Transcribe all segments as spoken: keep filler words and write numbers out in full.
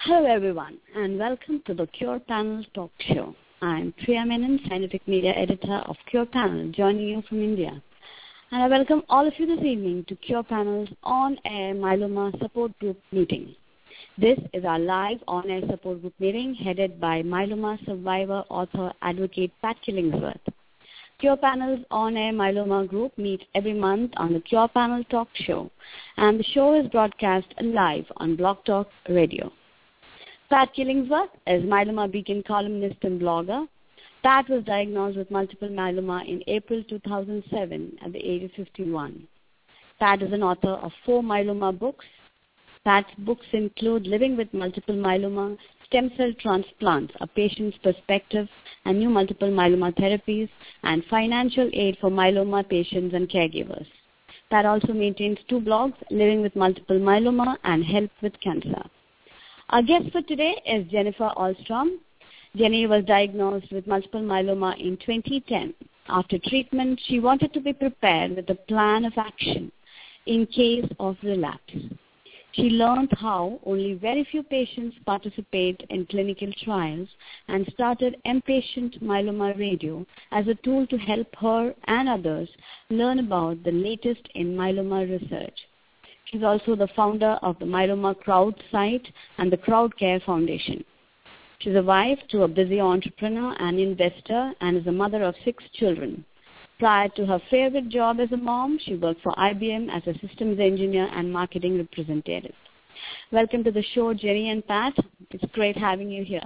Hello everyone and welcome to the Cure Panel Talk Show. I'm Priya Menon, Scientific Media Editor of Cure Panel, joining you from India. And I welcome all of you this evening to Cure Panel's on-air myeloma support group meeting. This is our live on-air support group meeting headed by myeloma survivor, author, advocate Pat Killingsworth. Cure Panel's on-air myeloma group meets every month on the Cure Panel Talk Show, and the show is broadcast live on Blog Talk Radio. Pat Killingsworth is Myeloma Beacon columnist and blogger. Pat was diagnosed with multiple myeloma in April two thousand seven at the age of fifty-one. Pat is an author of four myeloma books. Pat's books include Living with Multiple Myeloma, Stem Cell Transplants, A Patient's Perspective, and New Multiple Myeloma Therapies, and Financial Aid for Myeloma Patients and Caregivers. Pat also maintains two blogs, Living with Multiple Myeloma and Help with Cancer. Our guest for today is Jennifer Ahlstrom. Jenny was diagnosed with multiple myeloma in twenty ten. After treatment, she wanted to be prepared with a plan of action in case of relapse. She learned how only very few patients participate in clinical trials and started M-Patient Myeloma Radio as a tool to help her and others learn about the latest in myeloma research. She's also the founder of the Myeloma Crowd site and the Crowd Care Foundation. She's a wife to a busy entrepreneur and investor and is a mother of six children. Prior to her favorite job as a mom, she worked for I B M as a systems engineer and marketing representative. Welcome to the show, Jenny and Pat. It's great having you here.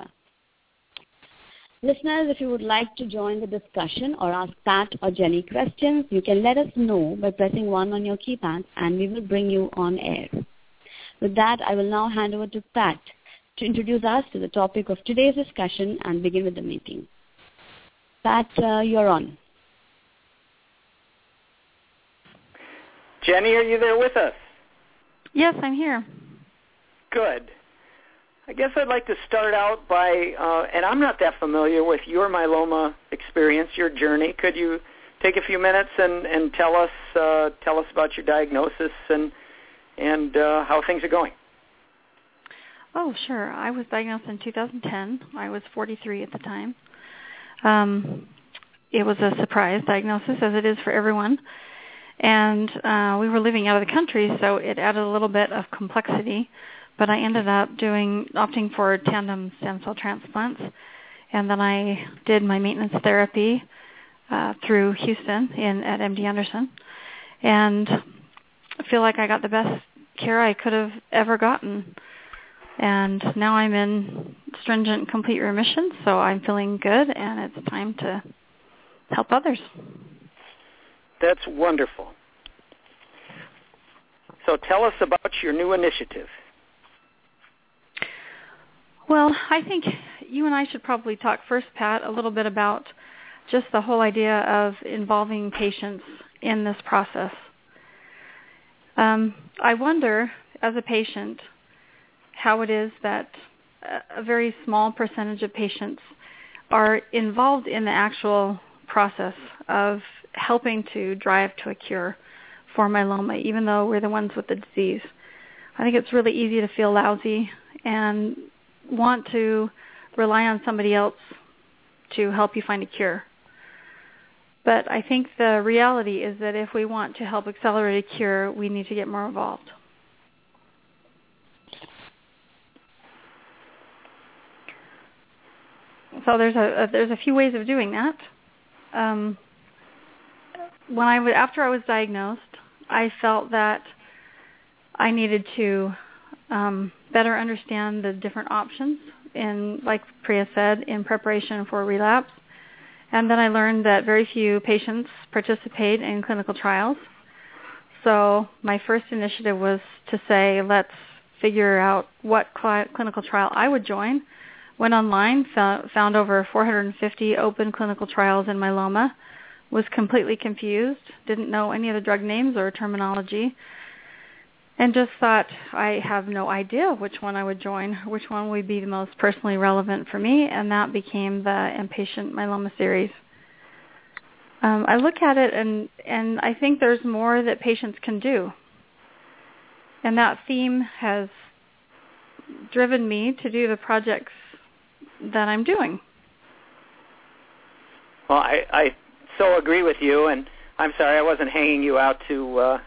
Listeners, if you would like to join the discussion or ask Pat or Jenny questions, you can let us know by pressing one on your keypad and we will bring you on air. With that, I will now hand over to Pat to introduce us to the topic of today's discussion and begin with the meeting. Pat, uh, you're on. Jenny, are you there with us? Yes, I'm here. Good. I guess I'd like to start out by, uh, and I'm not that familiar with your myeloma experience, your journey. Could you take a few minutes and, and tell us uh, tell us about your diagnosis and and uh, how things are going? Oh, sure. I was diagnosed in two thousand ten. I was forty-three at the time. Um, it was a surprise diagnosis, as it is for everyone. And uh, we were living out of the country, so it added a little bit of complexity. But I ended up doing opting for tandem stem cell transplants, and then I did my maintenance therapy uh, through Houston in at M D Anderson, and I feel like I got the best care I could have ever gotten. And now I'm in stringent complete remission, so I'm feeling good, and it's time to help others. That's wonderful. So tell us about your new initiative. Well, I think you and I should probably talk first, Pat, a little bit about just the whole idea of involving patients in this process. Um, I wonder, as a patient, how it is that a very small percentage of patients are involved in the actual process of helping to drive to a cure for myeloma, even though we're the ones with the disease. I think it's really easy to feel lousy and want to rely on somebody else to help you find a cure. But I think the reality is that if we want to help accelerate a cure, we need to get more involved. So there's a, a there's a few ways of doing that. Um, when I w- after I was diagnosed, I felt that I needed to um, better understand the different options in, like Priya said, in preparation for relapse. And then I learned that very few patients participate in clinical trials. So my first initiative was to say, let's figure out what cl- clinical trial I would join. Went online, found, found over four hundred fifty open clinical trials in myeloma, was completely confused, didn't know any of the drug names or terminology, and just thought, I have no idea which one I would join, which one would be the most personally relevant for me, and that became the M-Patient Myeloma series. Um, I look at it, and, and I think there's more that patients can do. And that theme has driven me to do the projects that I'm doing. Well, I, I so agree with you, and I'm sorry I wasn't hanging you out to, uh,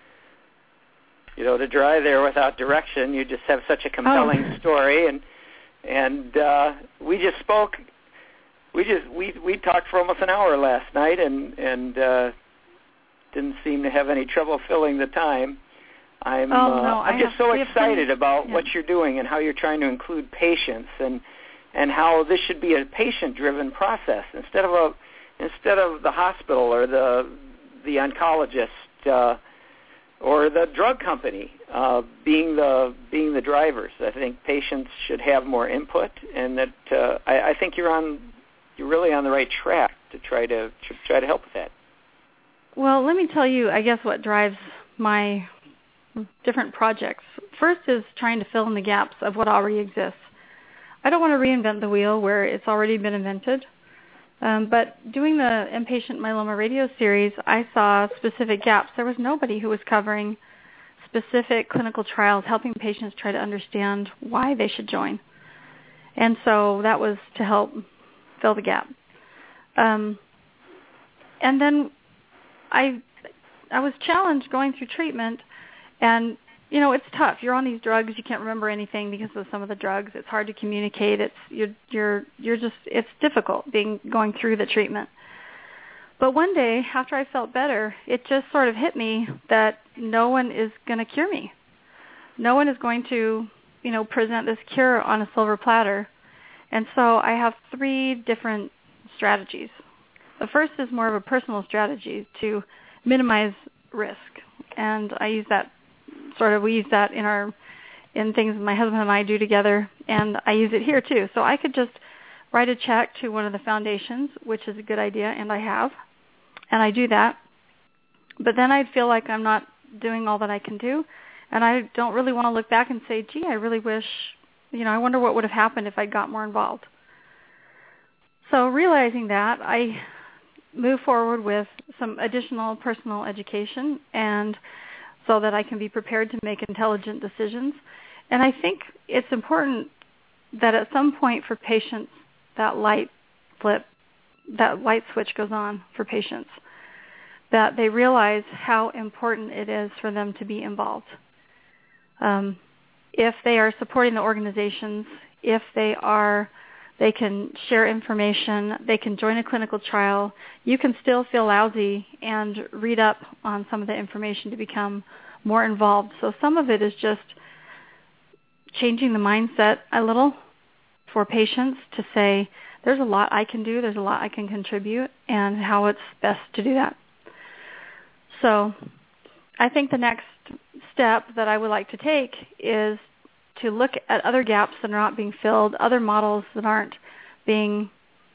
you know, to dry there without direction. You just have such a compelling oh. story, and and uh, we just spoke. We just we we talked for almost an hour last night, and and uh, didn't seem to have any trouble filling the time. I'm oh, uh, no, I'm I just so excited about yeah. what you're doing and how you're trying to include patients, and and how this should be a patient-driven process instead of a instead of the hospital or the the oncologist uh, or the drug company uh, being the being the drivers. I think patients should have more input, and that uh, I, I think you're on you're really on the right track to try to, to try to help with that. Well, let me tell you, I guess what drives my different projects. First is trying to fill in the gaps of what already exists. I don't want to reinvent the wheel where it's already been invented. Um, but doing the inpatient myeloma radio series, I saw specific gaps. There was nobody who was covering specific clinical trials, helping patients try to understand why they should join. And so that was to help fill the gap. Um, and then I, I was challenged going through treatment, and you know, it's tough. You're on these drugs. You can't remember anything because of some of the drugs. It's hard to communicate. It's you're you're you're just it's difficult being going through the treatment. But one day, after I felt better, it just sort of hit me that no one is going to cure me. No one is going to, you know, present this cure on a silver platter. And so I have three different strategies. The first is more of a personal strategy to minimize risk, and I use that. Sort of, we use that in our in things my husband and I do together, and I use it here too. So I could just write a check to one of the foundations, which is a good idea, and I have, and I do that. But then I'd feel like I'm not doing all that I can do, and I don't really want to look back and say, gee, I really wish, you know, I wonder what would have happened if I got more involved. So realizing that, I move forward with some additional personal education, and so that I can be prepared to make intelligent decisions. And I think it's important that at some point for patients, that light flip, that light switch goes on for patients, that they realize how important it is for them to be involved. Um, if they are supporting the organizations, if they are, they can share information, they can join a clinical trial, you can still feel lousy and read up on some of the information to become more involved. So some of it is just changing the mindset a little for patients to say, there's a lot I can do, there's a lot I can contribute, and how it's best to do that. So I think the next step that I would like to take is to look at other gaps that are not being filled, other models that aren't being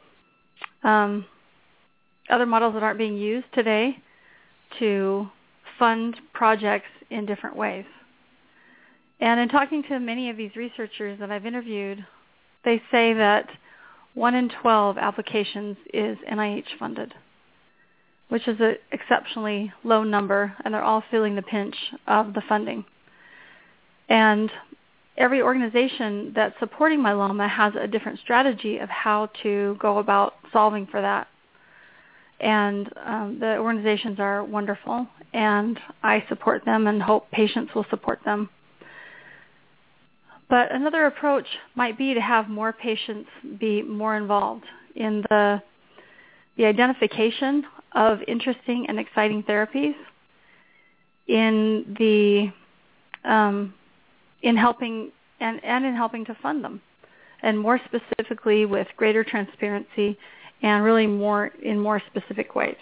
um, other models that aren't being used today to fund projects in different ways. And in talking to many of these researchers that I've interviewed, they say that one in twelve applications is N I H funded, which is an exceptionally low number, and they're all feeling the pinch of the funding. And every organization that's supporting myeloma has a different strategy of how to go about solving for that. And um, the organizations are wonderful, and I support them and hope patients will support them. But another approach might be to have more patients be more involved in the, the identification of interesting and exciting therapies, in the um, in helping and, and in helping to fund them, and more specifically with greater transparency and really more in more specific ways.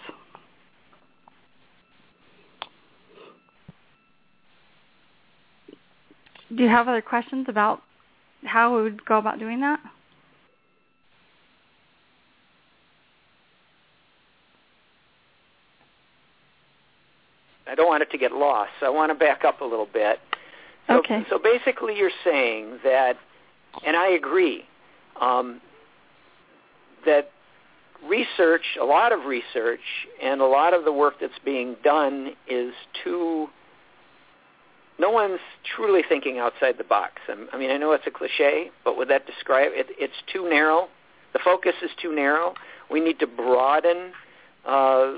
Do you have other questions about how we would go about doing that? I don't want it to get lost, so I want to back up a little bit. So, okay. So basically you're saying that, and I agree, um, that research, a lot of research, and a lot of the work that's being done is too no one's truly thinking outside the box. I mean, I know it's a cliche, but would that describe it? It's too narrow. The focus is too narrow. We need to broaden uh,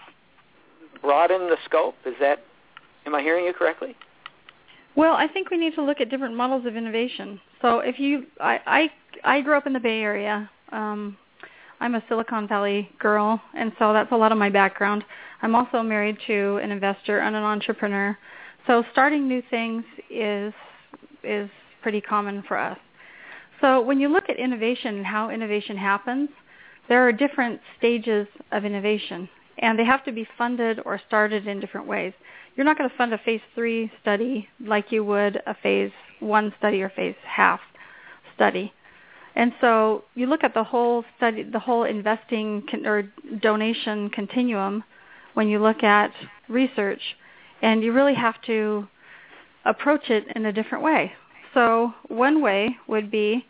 broaden the scope. Is that, am I hearing you correctly? Well, I think we need to look at different models of innovation. So if you, I, I, I grew up in the Bay Area. Um, I'm a Silicon Valley girl, and so that's a lot of my background. I'm also married to an investor and an entrepreneur. So starting new things is is pretty common for us. So when you look at innovation and how innovation happens, there are different stages of innovation, and they have to be funded or started in different ways. You're not going to fund a phase three study like you would a phase one study or phase half study. And so you look at the whole study, the whole investing con- or donation continuum when you look at research, and you really have to approach it in a different way. So one way would be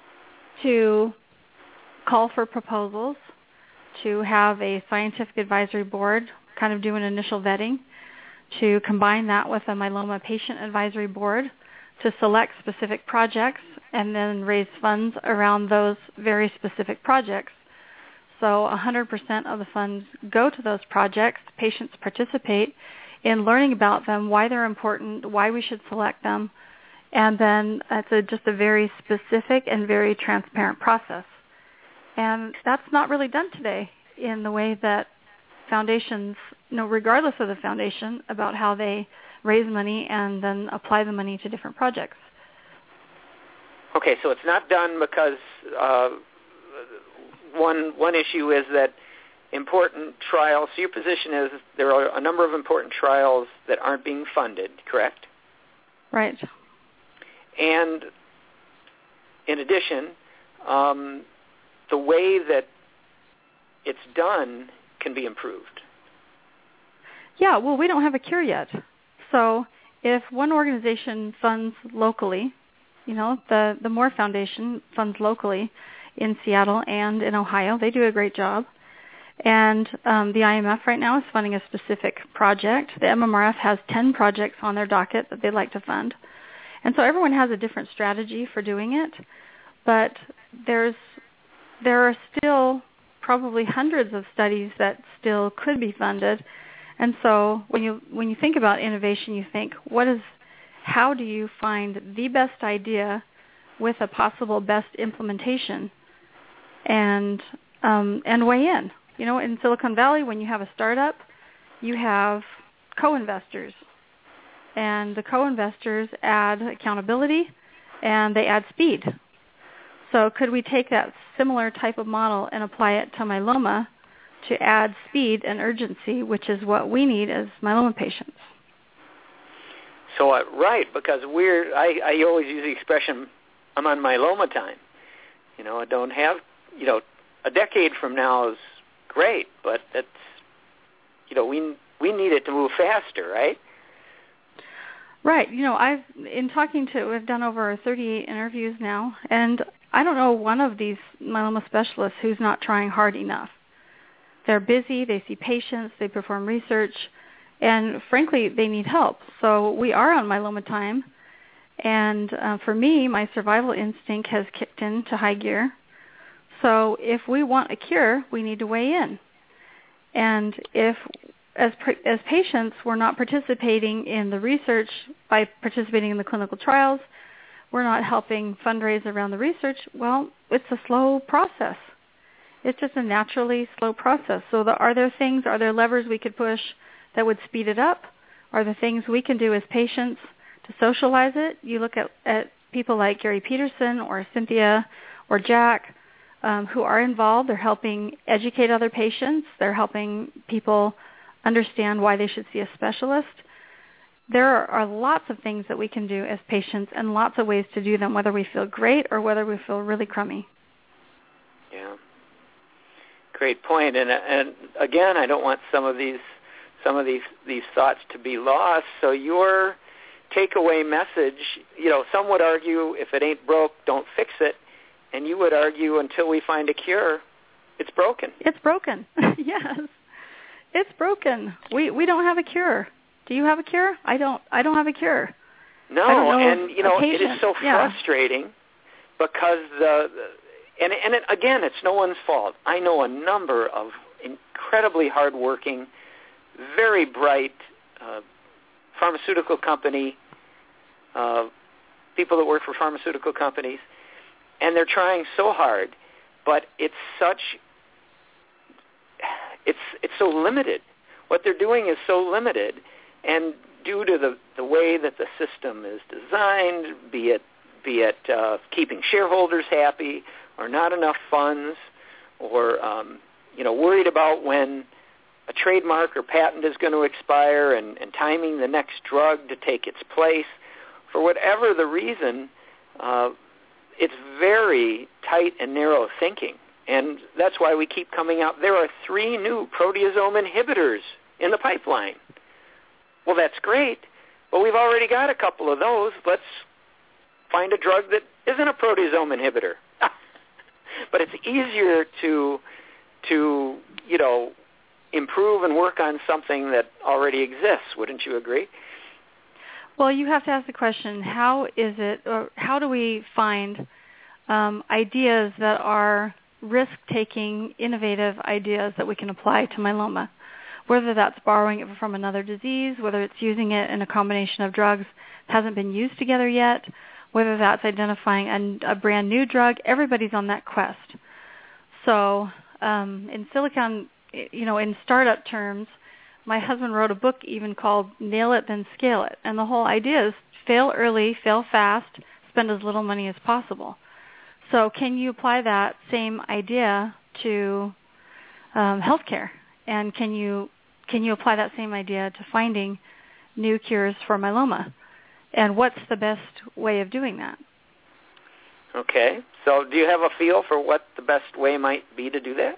to call for proposals, to have a scientific advisory board kind of do an initial vetting, to combine that with a myeloma patient advisory board to select specific projects and then raise funds around those very specific projects. So one hundred percent of the funds go to those projects. Patients participate in learning about them, why they're important, why we should select them, and then it's a, just a very specific and very transparent process. And that's not really done today in the way that foundations, you know, regardless of the foundation, about how they raise money and then apply the money to different projects. Okay, so it's not done because uh, one one issue is that important trials, so your position is there are a number of important trials that aren't being funded, correct? Right. And in addition, um, the way that it's done can be improved. Yeah, well, we don't have a cure yet. So if one organization funds locally, you know, the, the Moore Foundation funds locally in Seattle and in Ohio. They do a great job. And um, the I M F right now is funding a specific project. The M M R F has ten projects on their docket that they'd like to fund. And so everyone has a different strategy for doing it. But there's there are still probably hundreds of studies that still could be funded. And so when you when you think about innovation, you think, what is how do you find the best idea with a possible best implementation and um, and weigh in? You know, in Silicon Valley, when you have a startup, you have co-investors. And the co-investors add accountability and they add speed. So could we take that similar type of model and apply it to myeloma to add speed and urgency, which is what we need as myeloma patients? So, uh, right, because we're, I, I always use the expression, I'm on myeloma time. You know, I don't have, you know, a decade from now is great, but that's, you know, we we need it to move faster, right? Right. You know, I've, in talking to, I've done over thirty-eight interviews now, and I don't know one of these myeloma specialists who's not trying hard enough. They're busy, they see patients, they perform research, and frankly, they need help. So we are on myeloma time, and uh, for me, my survival instinct has kicked into high gear. So if we want a cure, we need to weigh in. And if, as as patients, we're not participating in the research by participating in the clinical trials, we're not helping fundraise around the research, well, it's a slow process. It's just a naturally slow process. So the, are there things, are there levers we could push that would speed it up? Are there things we can do as patients to socialize it? You look at, at people like Gary Peterson or Cynthia or Jack, um, who are involved. They're helping educate other patients. They're helping people understand why they should see a specialist. There are lots of things that we can do as patients and lots of ways to do them, whether we feel great or whether we feel really crummy. Yeah. Great point. And, and again, I don't want some of these some of these, these thoughts to be lost. So your takeaway message, you know, some would argue if it ain't broke, don't fix it. And you would argue until we find a cure, it's broken. It's broken. Yes. It's broken. We we don't have a cure. Do you have a cure? I don't I don't have a cure. No, and, you know, patient, it is so yeah. frustrating because, the, the and, and it, again, it's no one's fault. I know a number of incredibly hardworking, very bright uh, pharmaceutical company, uh, people that work for pharmaceutical companies, and they're trying so hard, but it's such, it's it's so limited. What they're doing is so limited, and due to the, the way that the system is designed, be it be it uh, keeping shareholders happy, or not enough funds, or um, you know worried about when a trademark or patent is going to expire, and, and timing the next drug to take its place, for whatever the reason, uh, it's very tight and narrow thinking, and that's why we keep coming out. There are three new proteasome inhibitors in the pipeline. Well, that's great, but we've already got a couple of those. Let's find a drug that isn't a proteasome inhibitor. But it's easier to, to you know, improve and work on something that already exists. Wouldn't you agree? Well, you have to ask the question, how is it, or how do we find um, ideas that are risk-taking, innovative ideas that we can apply to myeloma? Whether that's borrowing it from another disease, whether it's using it in a combination of drugs that hasn't been used together yet, whether that's identifying a, a brand new drug, everybody's on that quest. So um, in Silicon, you know, in startup terms, my husband wrote a book even called Nail It, Then Scale It. And the whole idea is fail early, fail fast, spend as little money as possible. So can you apply that same idea to um, healthcare? And can you can you apply that same idea to finding new cures for myeloma? And what's the best way of doing that? Okay. So do you have a feel for what the best way might be to do that?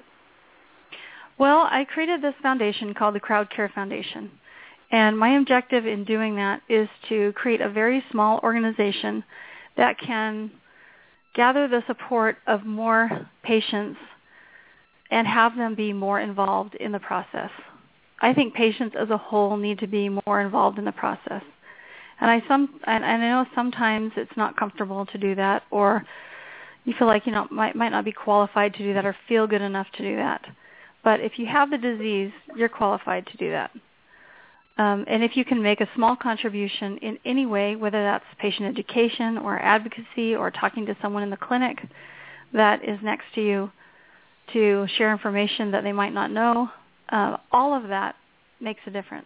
Well, I created this foundation called the CrowdCare Foundation. And my objective in doing that is to create a very small organization that can gather the support of more patients and have them be more involved in the process. I think patients as a whole need to be more involved in the process. And I some and, and I know sometimes it's not comfortable to do that, or you feel like you know might might not be qualified to do that or feel good enough to do that. But if you have the disease, you're qualified to do that. Um, and if you can make a small contribution in any way, whether that's patient education or advocacy or talking to someone in the clinic that is next to you to share information that they might not know, uh, all of that makes a difference.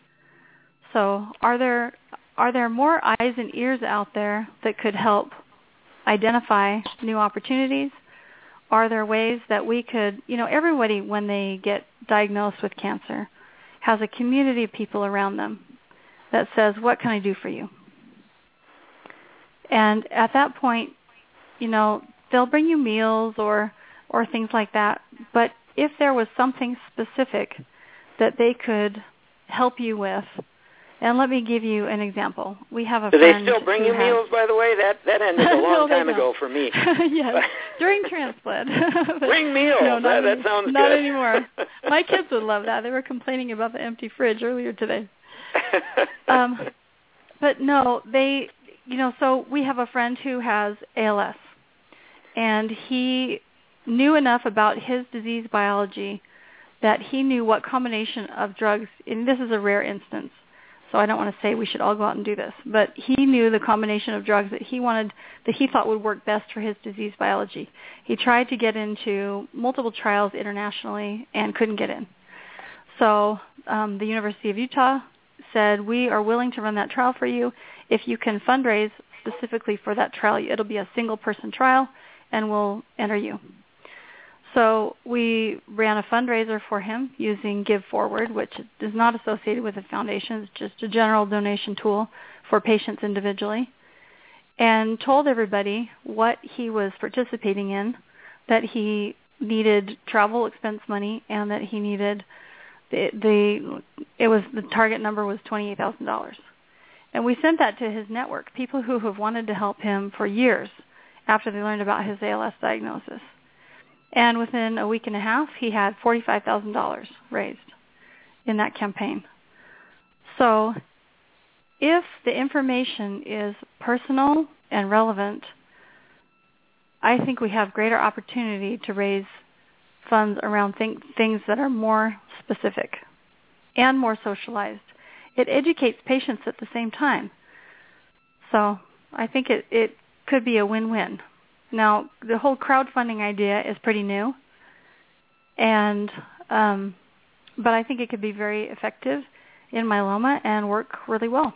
So are there are there more eyes and ears out there that could help identify new opportunities? Are there ways that we could, you know, everybody when they get diagnosed with cancer has a community of people around them that says, what can I do for you? And at that point, you know, they'll bring you meals or or things like that. But if there was something specific that they could help you with, and let me give you an example. We have a Do friend they still bring you has, meals, by the way? That that ended a long no, time ago for me. Yes, during transplant. Bring meals. No, that, any, that sounds not good. Not anymore. My kids would love that. They were complaining about the empty fridge earlier today. um, but no, they, you know, so we have a friend who has A L S, and he knew enough about his disease biology that he knew what combination of drugs, and this is a rare instance, so I don't want to say we should all go out and do this, but he knew the combination of drugs that he wanted, that he thought would work best for his disease biology. He tried to get into multiple trials internationally and couldn't get in. So um, the University of Utah said, we are willing to run that trial for you. If you can fundraise specifically for that trial, it'll be a single-person trial, and we'll enter you. So we ran a fundraiser for him using Give Forward, which is not associated with the foundation. It's just a general donation tool for patients individually, and told everybody what he was participating in, that he needed travel expense money, and that he needed the, the it was the target number was twenty-eight thousand dollars. And we sent that to his network, people who have wanted to help him for years after they learned about his A L S diagnosis. And within a week and a half, he had forty-five thousand dollars raised in that campaign. So if the information is personal and relevant, I think we have greater opportunity to raise funds around th- things that are more specific and more socialized. It educates patients at the same time. So I think it, it could be a win-win. Now, the whole crowdfunding idea is pretty new, and um, but I think it could be very effective in myeloma and work really well.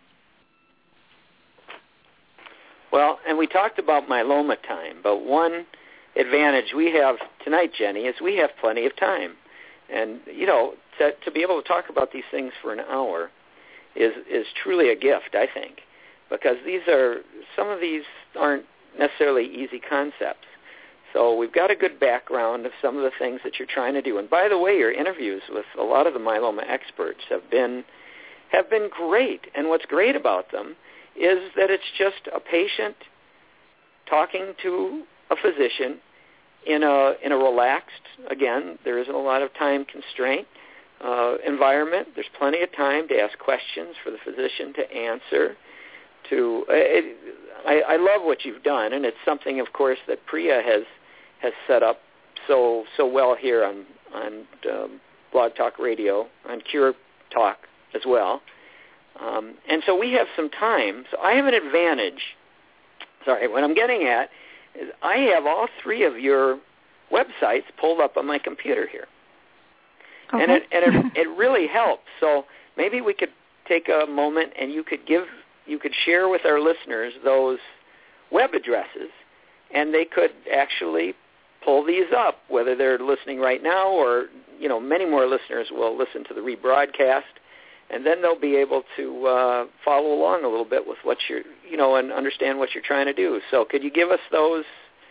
Well, and we talked about myeloma time, but one advantage we have tonight, Jenny, is we have plenty of time. And, you know, to, to be able to talk about these things for an hour is, is truly a gift, I think, because these are, some of these aren't necessarily easy concepts. So we've got a good background of some of the things that you're trying to do. And by the way, your interviews with a lot of the myeloma experts have been have been great. And what's great about them is that it's just a patient talking to a physician in a in a relaxed, again, there isn't a lot of time constraint uh, environment. There's plenty of time to ask questions for the physician to answer. To it, I, I love what you've done, and it's something, of course, that Priya has has set up so so well here on on um, Blog Talk Radio, on Cure Talk as well. Um, and so we have some time. So I have an advantage. Sorry, what I'm getting at is I have all three of your websites pulled up on my computer here. Okay. And, it, and it, it really helps. So maybe we could take a moment and you could give, you could share with our listeners those web addresses, and they could actually pull these up, whether they're listening right now or, you know, many more listeners will listen to the rebroadcast, and then they'll be able to uh, follow along a little bit with what you're, you know, and understand what you're trying to do. So could you give us those,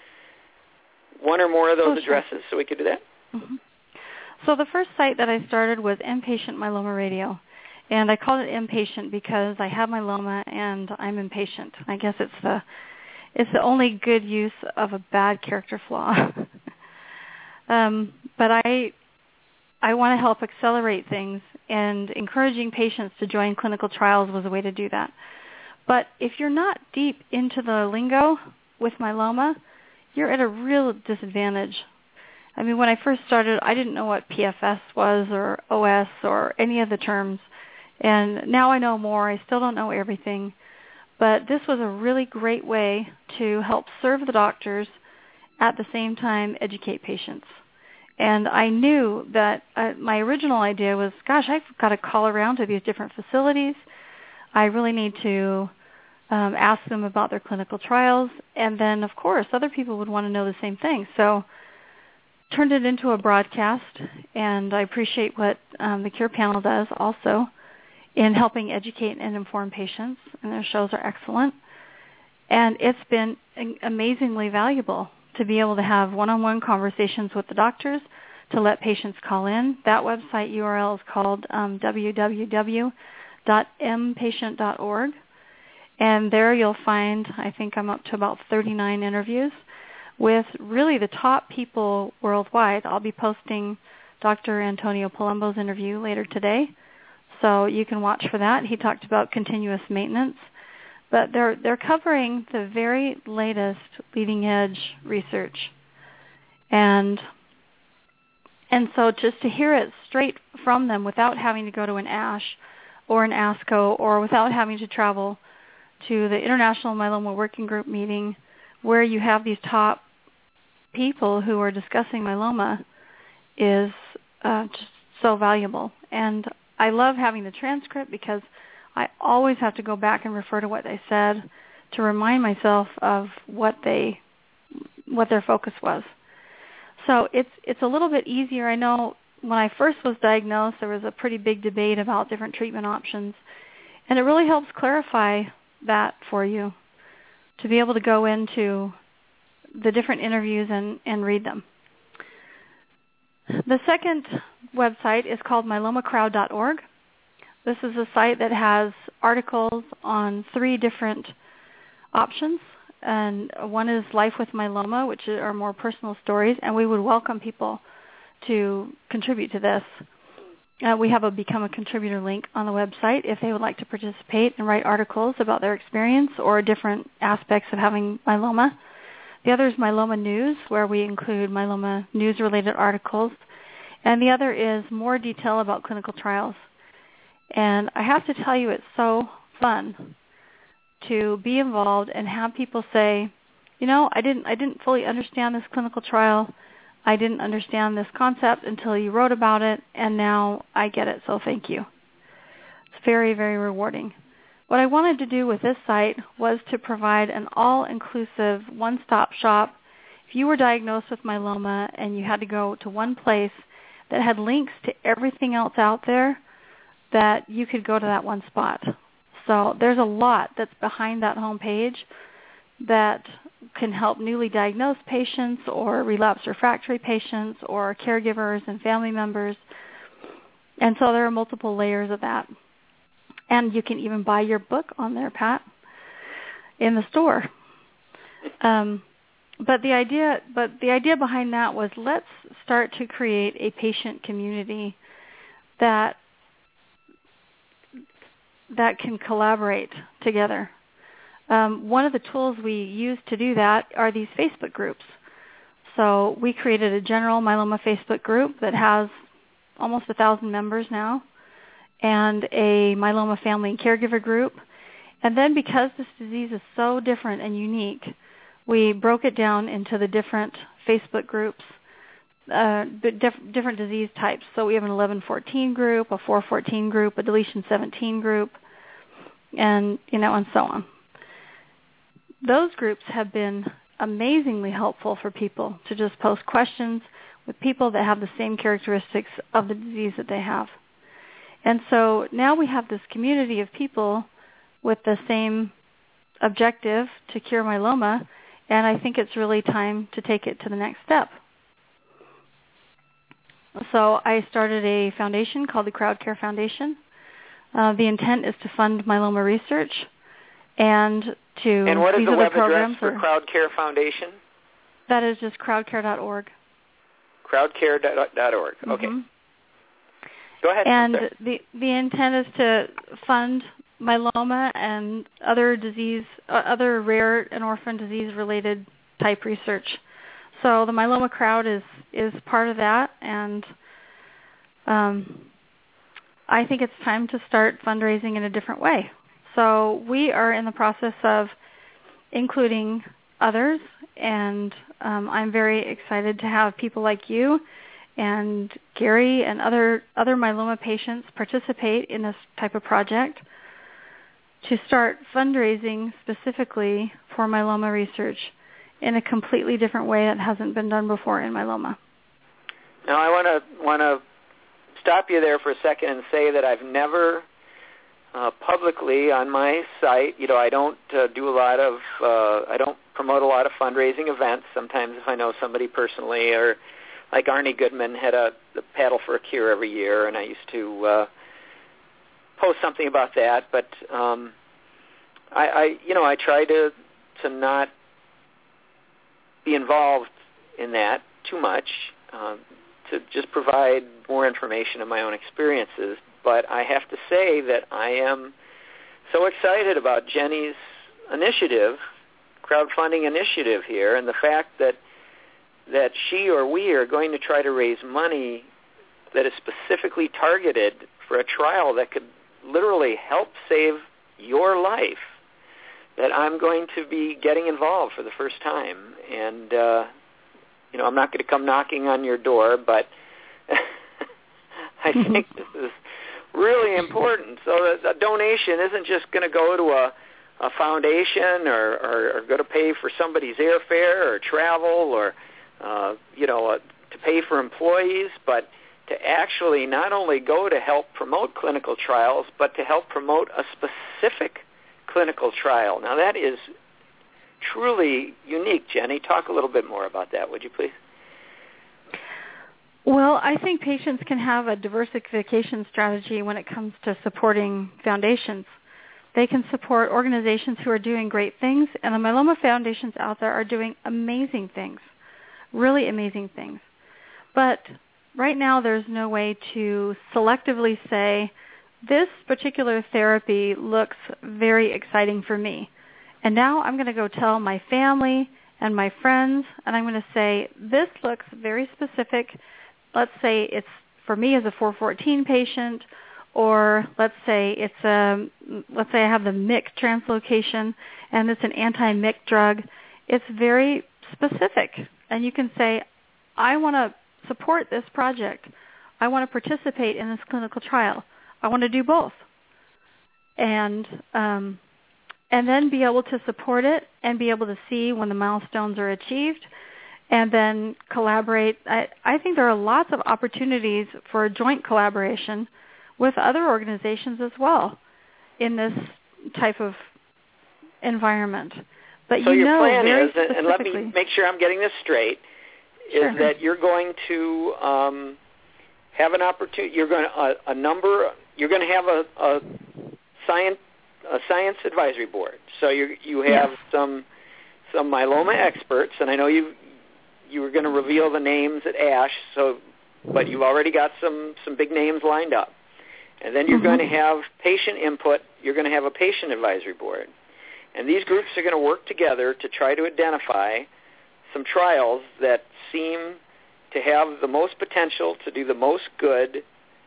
one or more of those oh, addresses sure. so we could do that? Mm-hmm. So the first site that I started was Inpatient Myeloma Radio, and I called it Inpatient because I have myeloma and I'm impatient. I guess it's the it's the only good use of a bad character flaw. um, but I I want to help accelerate things, and encouraging patients to join clinical trials was a way to do that. But if you're not deep into the lingo with myeloma, you're at a real disadvantage. I mean, when I first started, I didn't know what P F S was or O S or any of the terms, and now I know more. I still don't know everything, but this was a really great way to help serve the doctors at the same time educate patients. And I knew that uh, my original idea was, gosh, I've got to call around to these different facilities. I really need to um, ask them about their clinical trials. And then, of course, other people would want to know the same thing. So turned it into a broadcast, and I appreciate what um, the Cure Panel does also in helping educate and inform patients, and their shows are excellent. And it's been amazingly valuable to be able to have one-on-one conversations with the doctors, to let patients call in. That website U R L is called um, w w w dot m patient dot org, and there you'll find, I think I'm up to about thirty-nine interviews with really the top people worldwide. I'll be posting Doctor Antonio Palumbo's interview later today, so you can watch for that. He talked about continuous maintenance. But they're they're covering the very latest leading edge research. And and so just to hear it straight from them without having to go to an ASH or an ASCO or without having to travel to the International Myeloma Working Group meeting where you have these top people who are discussing myeloma is uh, just so valuable. And I love having the transcript because I always have to go back and refer to what they said to remind myself of what they, what their focus was. So it's it's a little bit easier. I know when I first was diagnosed, there was a pretty big debate about different treatment options, and it really helps clarify that for you to be able to go into the different interviews and, and read them. The second website is called myeloma crowd dot org. This is a site that has articles on three different options, and one is Life with Myeloma, which are more personal stories, and we would welcome people to contribute to this. Uh, we have a Become a Contributor link on the website if they would like to participate and write articles about their experience or different aspects of having myeloma. The other is Myeloma News, where we include myeloma news-related articles. And the other is more detail about clinical trials. And I have to tell you, it's so fun to be involved and have people say, you know, I didn't, I didn't fully understand this clinical trial. I didn't understand this concept until you wrote about it, and now I get it, so thank you. It's very, very rewarding. What I wanted to do with this site was to provide an all-inclusive one-stop shop. If you were diagnosed with myeloma and you had to go to one place that had links to everything else out there, that you could go to that one spot. So there's a lot that's behind that home page that can help newly diagnosed patients or relapsed refractory patients or caregivers and family members. And so there are multiple layers of that. And you can even buy your book on there, Pat, in the store. Um, but the idea, but the idea behind that was, let's start to create a patient community that that can collaborate together. Um, one of the tools we use to do that are these Facebook groups. So we created a general myeloma Facebook group that has almost a thousand members now, and a myeloma family and caregiver group. And then because this disease is so different and unique, we broke it down into the different Facebook groups, uh, the diff- different disease types. So we have an eleven fourteen group, a four fourteen group, a deletion seventeen group, and you know, and so on. Those groups have been amazingly helpful for people to just post questions with people that have the same characteristics of the disease that they have. And so now we have this community of people with the same objective to cure myeloma, and I think it's really time to take it to the next step. So I started a foundation called the Crowd Care Foundation. Uh, the intent is to fund myeloma research and to... And what is these the other web programs address for are, Crowd Care Foundation? That is just crowd care dot org. crowd care dot org. Okay. Mm-hmm. Go ahead. And the the intent is to fund myeloma and other disease, uh, other rare and orphan disease-related type research. So the myeloma crowd is, is part of that, and um, I think it's time to start fundraising in a different way. So we are in the process of including others, and um, I'm very excited to have people like you and Gary and other other myeloma patients participate in this type of project to start fundraising specifically for myeloma research in a completely different way that hasn't been done before in myeloma. Now I want to want to stop you there for a second and say that I've never uh, publicly on my site, you know, I don't uh, do a lot of, uh, I don't promote a lot of fundraising events. Sometimes if I know somebody personally, or like Arnie Goodman had a the Paddle for a Cure every year, and I used to uh, post something about that. But um, I, I, you know, I try to to not be involved in that too much, um, to just provide more information of my own experiences. But I have to say that I am so excited about Jenny's initiative, crowdfunding initiative here, and the fact that that she or we are going to try to raise money that is specifically targeted for a trial that could literally help save your life, that I'm going to be getting involved for the first time. And, uh, you know, I'm not going to come knocking on your door, but I think this is really important. So the, the donation isn't just going to go to a, a foundation or, or, or go to pay for somebody's airfare or travel or, uh, you know, uh, to pay for employees, but to actually not only go to help promote clinical trials, but to help promote a specific clinical trial. Now, that is truly unique. Jenny, talk a little bit more about that, would you please? Well, I think patients can have a diversification strategy when it comes to supporting foundations. They can support organizations who are doing great things, and the myeloma foundations out there are doing amazing things, really amazing things. But right now there's no way to selectively say, this particular therapy looks very exciting for me. And now I'm going to go tell my family and my friends, and I'm going to say, this looks very specific. Let's say it's for me as a four fourteen patient, or let's say it's a, let's say I have the M I C translocation, and it's an anti-M I C drug. It's very specific, and you can say, I want to support this project. I want to participate in this clinical trial. I want to do both. And um, and then be able to support it and be able to see when the milestones are achieved and then collaborate. I, I think there are lots of opportunities for joint collaboration with other organizations as well in this type of environment. But so you your know plan very is, and let me make sure I'm getting this straight, sure. is that you're going to um, have an opportunity, you're going to, a, a number, you're going to have a, a science a science advisory board. So you you have yes. some some myeloma experts, and I know you you were going to reveal the names at ASH. So, but you've already got some some big names lined up, and then you're mm-hmm. going to have patient input. You're going to have a patient advisory board, and these groups are going to work together to try to identify some trials that seem to have the most potential to do the most good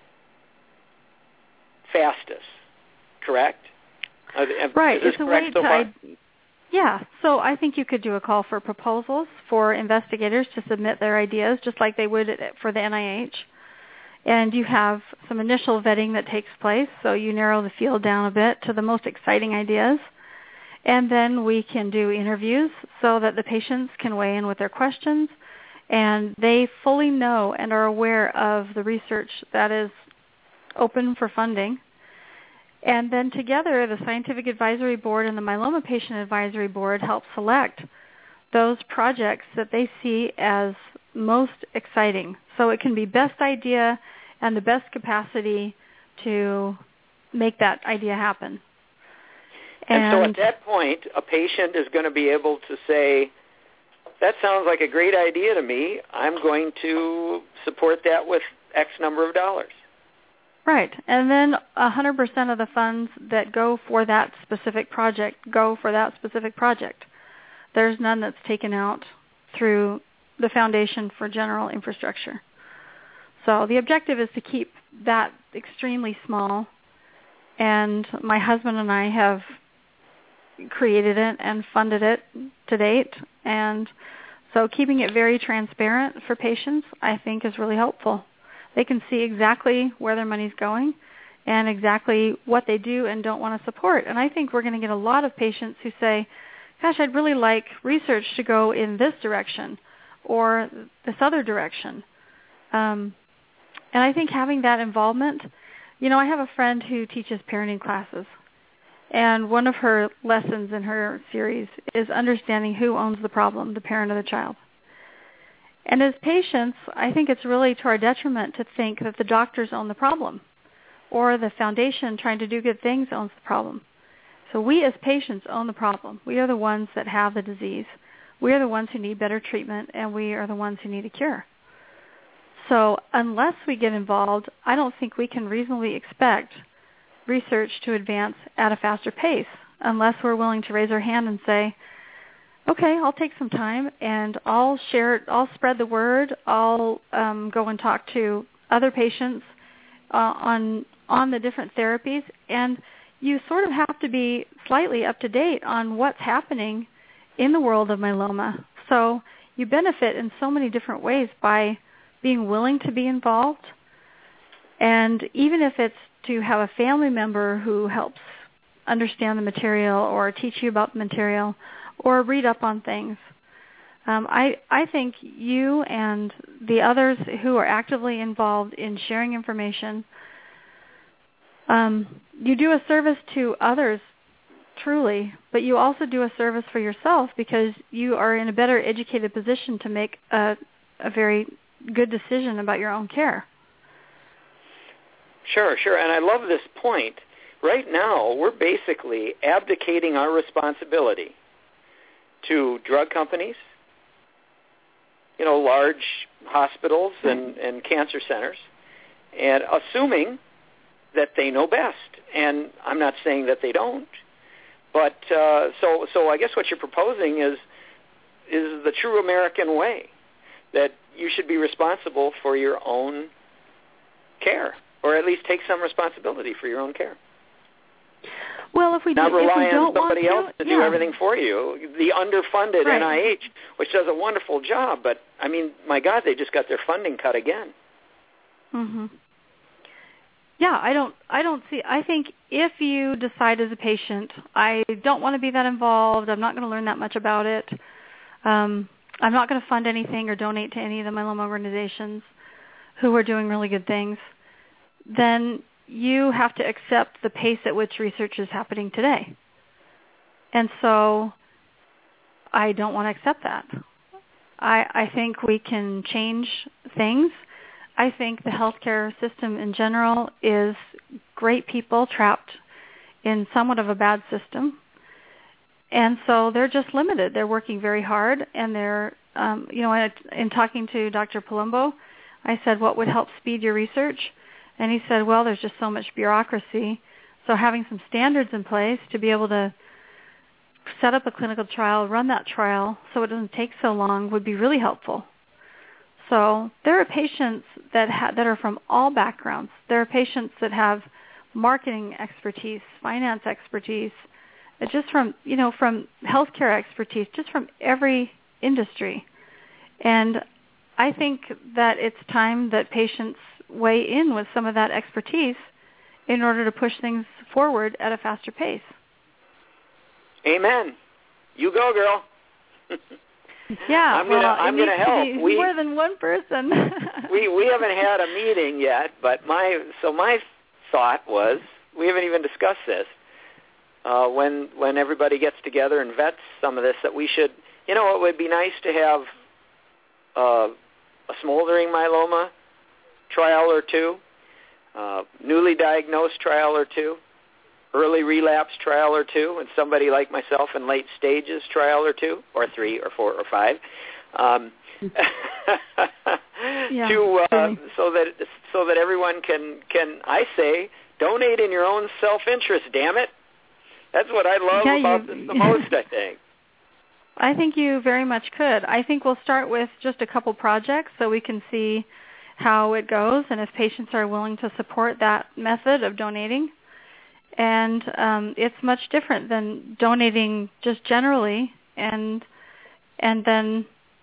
fastest. Correct? Right. Is it's a way so to, I, yeah. So I think you could do a call for proposals for investigators to submit their ideas, just like they would for the N I H. And you have some initial vetting that takes place, so you narrow the field down a bit to the most exciting ideas. And then we can do interviews so that the patients can weigh in with their questions, and they fully know and are aware of the research that is open for funding. And then together, the Scientific Advisory Board and the Myeloma Patient Advisory Board help select those projects that they see as most exciting. So it can be best idea and the best capacity to make that idea happen. And, and so at that point, a patient is going to be able to say, that sounds like a great idea to me. I'm going to support that with X number of dollars. Right. And then one hundred percent of the funds that go for that specific project go for that specific project. There's none that's taken out through the Foundation for General Infrastructure. So the objective is to keep that extremely small, and my husband and I have created it and funded it to date, and so keeping it very transparent for patients, I think, is really helpful. They can see exactly where their money's going and exactly what they do and don't want to support. And I think we're going to get a lot of patients who say, gosh, I'd really like research to go in this direction or this other direction. Um, and I think having that involvement, you know, I have a friend who teaches parenting classes, and one of her lessons in her series is understanding who owns the problem, the parent or the child. And as patients, I think it's really to our detriment to think that the doctors own the problem or the foundation trying to do good things owns the problem. So we as patients own the problem. We are the ones that have the disease. We are the ones who need better treatment, and we are the ones who need a cure. So unless we get involved, I don't think we can reasonably expect research to advance at a faster pace unless we're willing to raise our hand and say, okay, I'll take some time and I'll share it, I'll spread the word, I'll um, go and talk to other patients uh, on on the different therapies, and you sort of have to be slightly up to date on what's happening in the world of myeloma. So you benefit in so many different ways by being willing to be involved, and even if it's to have a family member who helps understand the material or teach you about the material or read up on things. Um, I, I think you and the others who are actively involved in sharing information, um, you do a service to others truly, but you also do a service for yourself because you are in a better educated position to make a, a very good decision about your own care. Sure, sure, and I love this point. Right now, we're basically abdicating our responsibility to drug companies, you know, large hospitals and, and cancer centers, and assuming that they know best. And I'm not saying that they don't, but uh, so so I guess what you're proposing is is the true American way, that you should be responsible for your own care, or at least take some responsibility for your own care. Well, if we not do, rely if we on don't somebody want else to, to yeah. do everything for you. The underfunded right. N I H, which does a wonderful job, but I mean, my God, they just got their funding cut again. Mhm. Yeah, I don't. I don't see. I think if you decide as a patient, I don't want to be that involved. I'm not going to learn that much about it. Um, I'm not going to fund anything or donate to any of the myeloma organizations who are doing really good things. Then you have to accept the pace at which research is happening today. And so I don't want to accept that. I, I think we can change things. I think the healthcare system in general is great people trapped in somewhat of a bad system. And so they're just limited. They're working very hard, and they're, um, you know, in, in talking to Doctor Palumbo, I said, what would help speed your research? And he said, well, there's just so much bureaucracy. So having some standards in place to be able to set up a clinical trial, run that trial so it doesn't take so long would be really helpful. So there are patients that ha- that are from all backgrounds. There are patients that have marketing expertise, finance expertise, just from, you know, from healthcare expertise, just from every industry. And I think that it's time that patients weigh in with some of that expertise in order to push things forward at a faster pace. Amen. You go, girl. Yeah, I'm well, gonna I'm gonna help. To be we more than one person. we we haven't had a meeting yet, but my so my thought was, we haven't even discussed this. Uh, when when everybody gets together and vets some of this, that we should, you know, it would be nice to have uh, a smoldering myeloma trial or two, uh, newly diagnosed trial or two, early relapse trial or two, and somebody like myself in late stages trial or two, or three, or four, or five, um, yeah, to uh, really. so that so that everyone can can I say donate in your own self-interest. Damn it, that's what I love yeah, about you, this the most. I think. I think you very much could. I think we'll start with just a couple projects so we can see how it goes and if patients are willing to support that method of donating. And um, it's much different than donating just generally. And and then,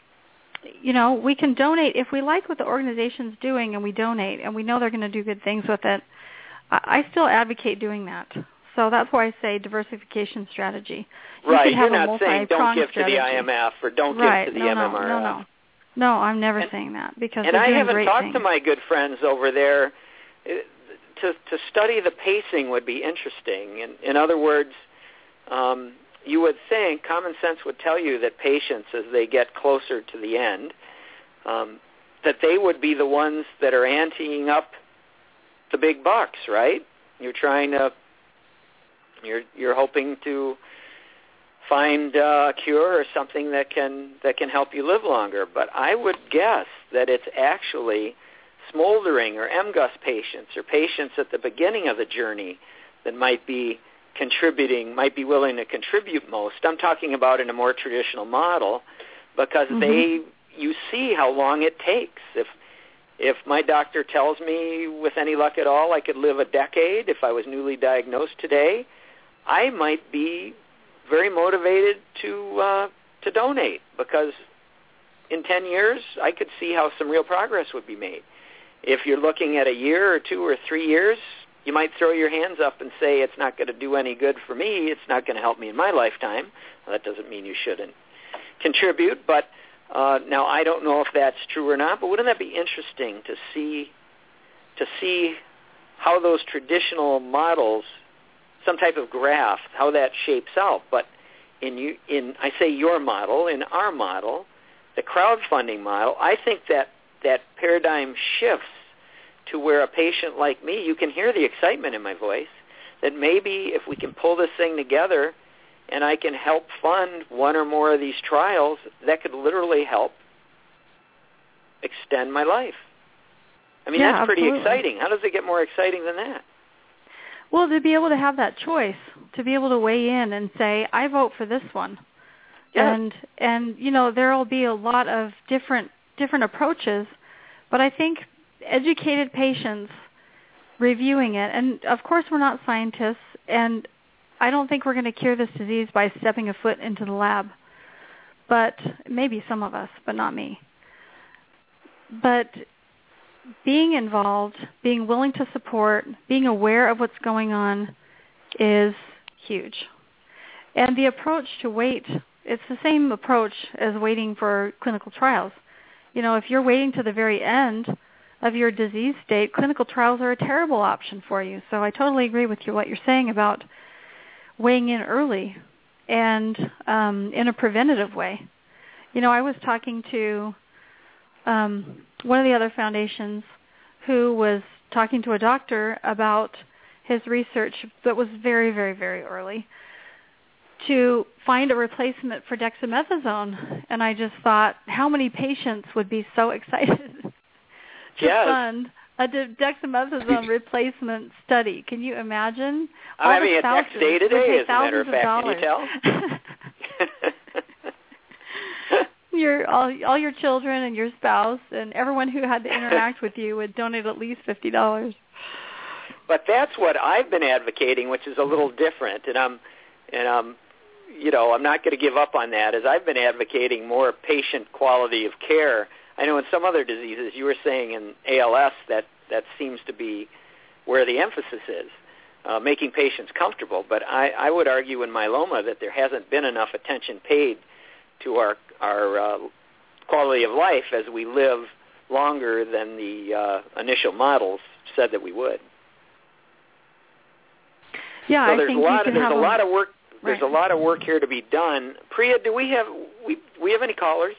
you know, we can donate if we like what the organization's doing and we donate and we know they're going to do good things with it. I, I still advocate doing that. So that's why I say diversification strategy. You right, could have you're a not saying don't give strategy. to the I M F or don't right. give to the no, M M R F. No, no, no. No, I'm never and, saying that because and they're I doing haven't great talked things. to my good friends over there. To, to study the pacing would be interesting. In, in other words, um, you would think, common sense would tell you that patients, as they get closer to the end, um, that they would be the ones that are anteing up the big bucks, right? You're trying to, you're you're hoping to find uh, a cure or something that can that can help you live longer. But I would guess that it's actually smoldering or M G U S patients or patients at the beginning of the journey that might be contributing, might be willing to contribute most. I'm talking about in a more traditional model because mm-hmm. they, you see how long it takes. If if my doctor tells me with any luck at all I could live a decade if I was newly diagnosed today, I might be very motivated to uh, to donate because in ten years I could see how some real progress would be made. If you're looking at a year or two or three years, you might throw your hands up and say, it's not going to do any good for me. It's not going to help me in my lifetime. Well, that doesn't mean you shouldn't contribute. But uh, now I don't know if that's true or not, but wouldn't that be interesting to see to see how those traditional models, some type of graph, how that shapes out? But in, you, in I say your model, in our model, the crowdfunding model, I think that that paradigm shifts to where a patient like me, you can hear the excitement in my voice, that maybe if we can pull this thing together and I can help fund one or more of these trials, that could literally help extend my life. I mean, yeah, that's pretty absolutely. exciting. How does it get more exciting than that? Well, to be able to have that choice, to be able to weigh in and say, I vote for this one. Yeah. And, and you know, there will be a lot of different different approaches, but I think educated patients reviewing it, and of course we're not scientists, and I don't think we're going to cure this disease by stepping a foot into the lab, but maybe some of us, but not me. But being involved, being willing to support, being aware of what's going on is huge. And the approach to wait, it's the same approach as waiting for clinical trials. You know, if you're waiting to the very end of your disease state, clinical trials are a terrible option for you. So I totally agree with you what you're saying about weighing in early and um, in a preventative way. You know, I was talking to um, one of the other foundations who was talking to a doctor about his research that was very, very, very early to find a replacement for dexamethasone. And I just thought, how many patients would be so excited to yes. fund a de- dexamethasone replacement study? Can you imagine? All I mean, it's next day today, as a matter of fact. Can you tell? your all, all your children and your spouse and everyone who had to interact with you would donate at least fifty dollars. But that's what I've been advocating, which is a little different, and I'm, and I'm, you know, I'm not going to give up on that. As I've been advocating more patient quality of care. I know in some other diseases, you were saying in A L S that that seems to be where the emphasis is, uh, making patients comfortable. But I, I would argue in myeloma that there hasn't been enough attention paid to our our uh, quality of life as we live longer than the uh, initial models said that we would. Yeah, so I there's think a lot. you Of, can there's have a lot of work. There's right. a lot of work here to be done. Priya, do we have we we have any callers?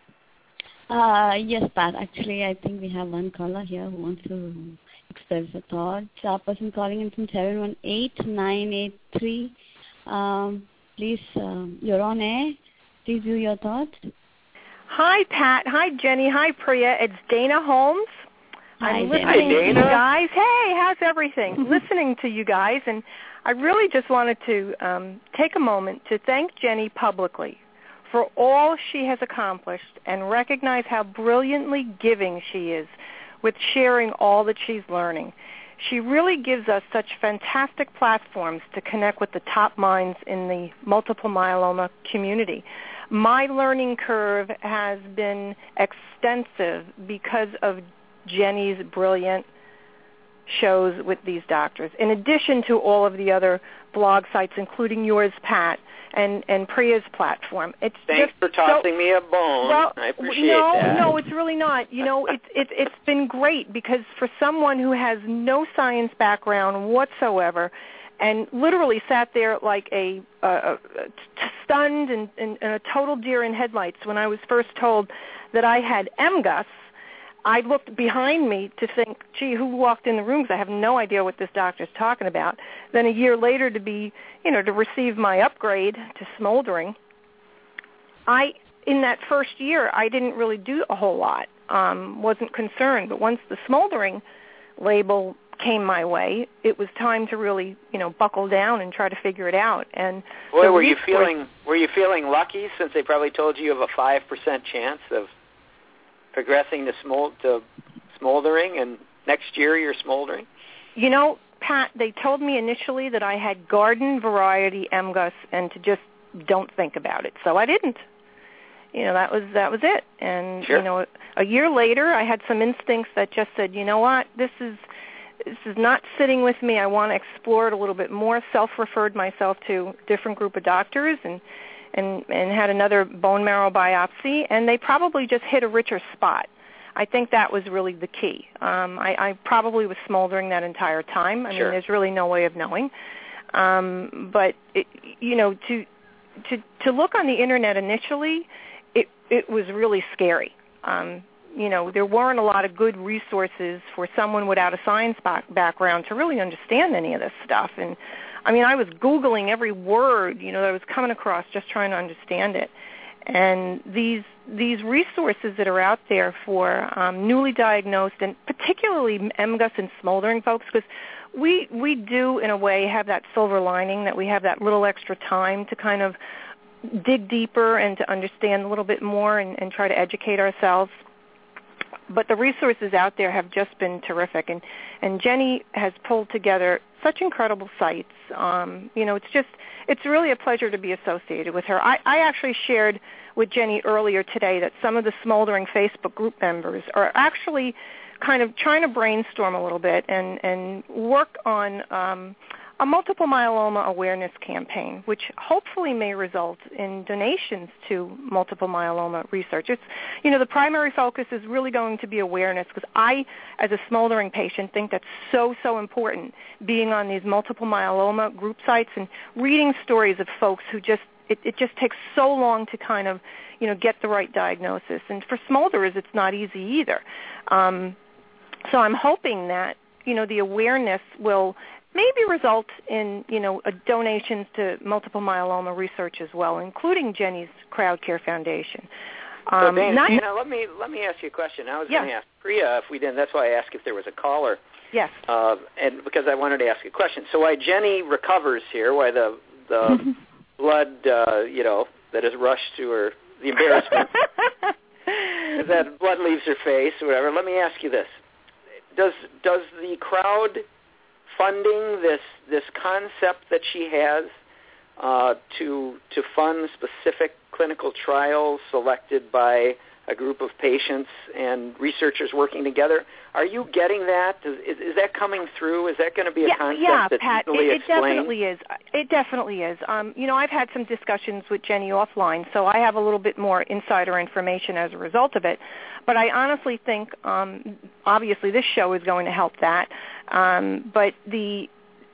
Uh, yes, Pat. Actually, I think we have one caller here who wants to express a thought. A person calling in from seven one eight nine eight three. Um, please, um, you're on air. Please do your thoughts. Hi, Pat. Hi, Jenny. Hi, Priya. It's Dana Holmes. Hi, I'm Dana. listening Hi, to you Dana. guys. Hey, how's everything? Listening to you guys, and I really just wanted to um, take a moment to thank Jenny publicly for all she has accomplished and recognize how brilliantly giving she is with sharing all that she's learning. She really gives us such fantastic platforms to connect with the top minds in the multiple myeloma community. My learning curve has been extensive because of Jenny's brilliant shows with these doctors, in addition to all of the other blog sites, including yours, Pat, and, and Priya's platform. It's Thanks just for tossing so, me a bone. well, I appreciate no, that. No, it's really not. You know, it's it's it's been great because for someone who has no science background whatsoever, and literally sat there like a, a, a stunned and, and, and a total deer in headlights when I was first told that I had M G U S. I looked behind me to think, gee, who walked in the room? Because I have no idea what this doctor's talking about. Then a year later to be, you know, to receive my upgrade to smoldering. I, in that first year, I didn't really do a whole lot, um, wasn't concerned. But once the smoldering label came my way, it was time to really, you know, buckle down and try to figure it out. And boy, were you feeling were you feeling lucky since they probably told you you have a five percent chance of progressing to, smold, to smoldering, and next year you're smoldering? You know, Pat, they told me initially that I had garden variety M G U S and to just don't think about it. So I didn't. You know, that was that was it. And, sure. you know, a year later I had some instincts that just said, you know what, this is this is not sitting with me. I want to explore it a little bit more. Self-referred myself to a different group of doctors and and, and had another bone marrow biopsy, and they probably just hit a richer spot. I think that was really the key. Um, I, I probably was smoldering that entire time. I sure. mean, there's really no way of knowing. Um, but, it, you know, to, to to look on the Internet initially, it, it was really scary. Um, you know, there weren't a lot of good resources for someone without a science back- background to really understand any of this stuff. And I mean, I was Googling every word, you know, that I was coming across, just trying to understand it. And these these resources that are out there for um, newly diagnosed and particularly M G U S and smoldering folks, because we we do in a way have that silver lining that we have that little extra time to kind of dig deeper and to understand a little bit more and, and try to educate ourselves. But the resources out there have just been terrific, and, and Jenny has pulled together such incredible sites. Um, you know, it's just, it's really a pleasure to be associated with her. I, I actually shared with Jenny earlier today that some of the Smoldering Facebook group members are actually kind of trying to brainstorm a little bit and, and work on um, a multiple myeloma awareness campaign, which hopefully may result in donations to multiple myeloma research. It's, you know, the primary focus is really going to be awareness, because I, as a smoldering patient, think that's so, so important, being on these multiple myeloma group sites and reading stories of folks who just, it, it just takes so long to kind of, you know, get the right diagnosis. And for smolderers, it's not easy either. Um, so I'm hoping that, you know, the awareness will maybe result in, you know, a donations to multiple myeloma research as well, including Jenny's Crowd Care Foundation. Um, so, Dana, Dana, let me let me ask you a question. I was yeah. going to ask Priya if we didn't. That's why I asked if there was a caller. Yes. Uh, and because I wanted to ask a question. So, why Jenny recovers here? Why the the blood, uh, you know, that is rushed to her, the embarrassment, that blood leaves her face, or whatever. Let me ask you this: Does does the crowd funding this this concept that she has uh, to to fund specific clinical trials selected by a group of patients and researchers working together, are you getting that? Is, is, is that coming through? Is that going to be a yeah, concept yeah, that's Pat, easily it, it explained? definitely is. It definitely is. Um, you know, I've had some discussions with Jenny offline, so I have a little bit more insider information as a result of it. But I honestly think, um, obviously, this show is going to help that. Um, but the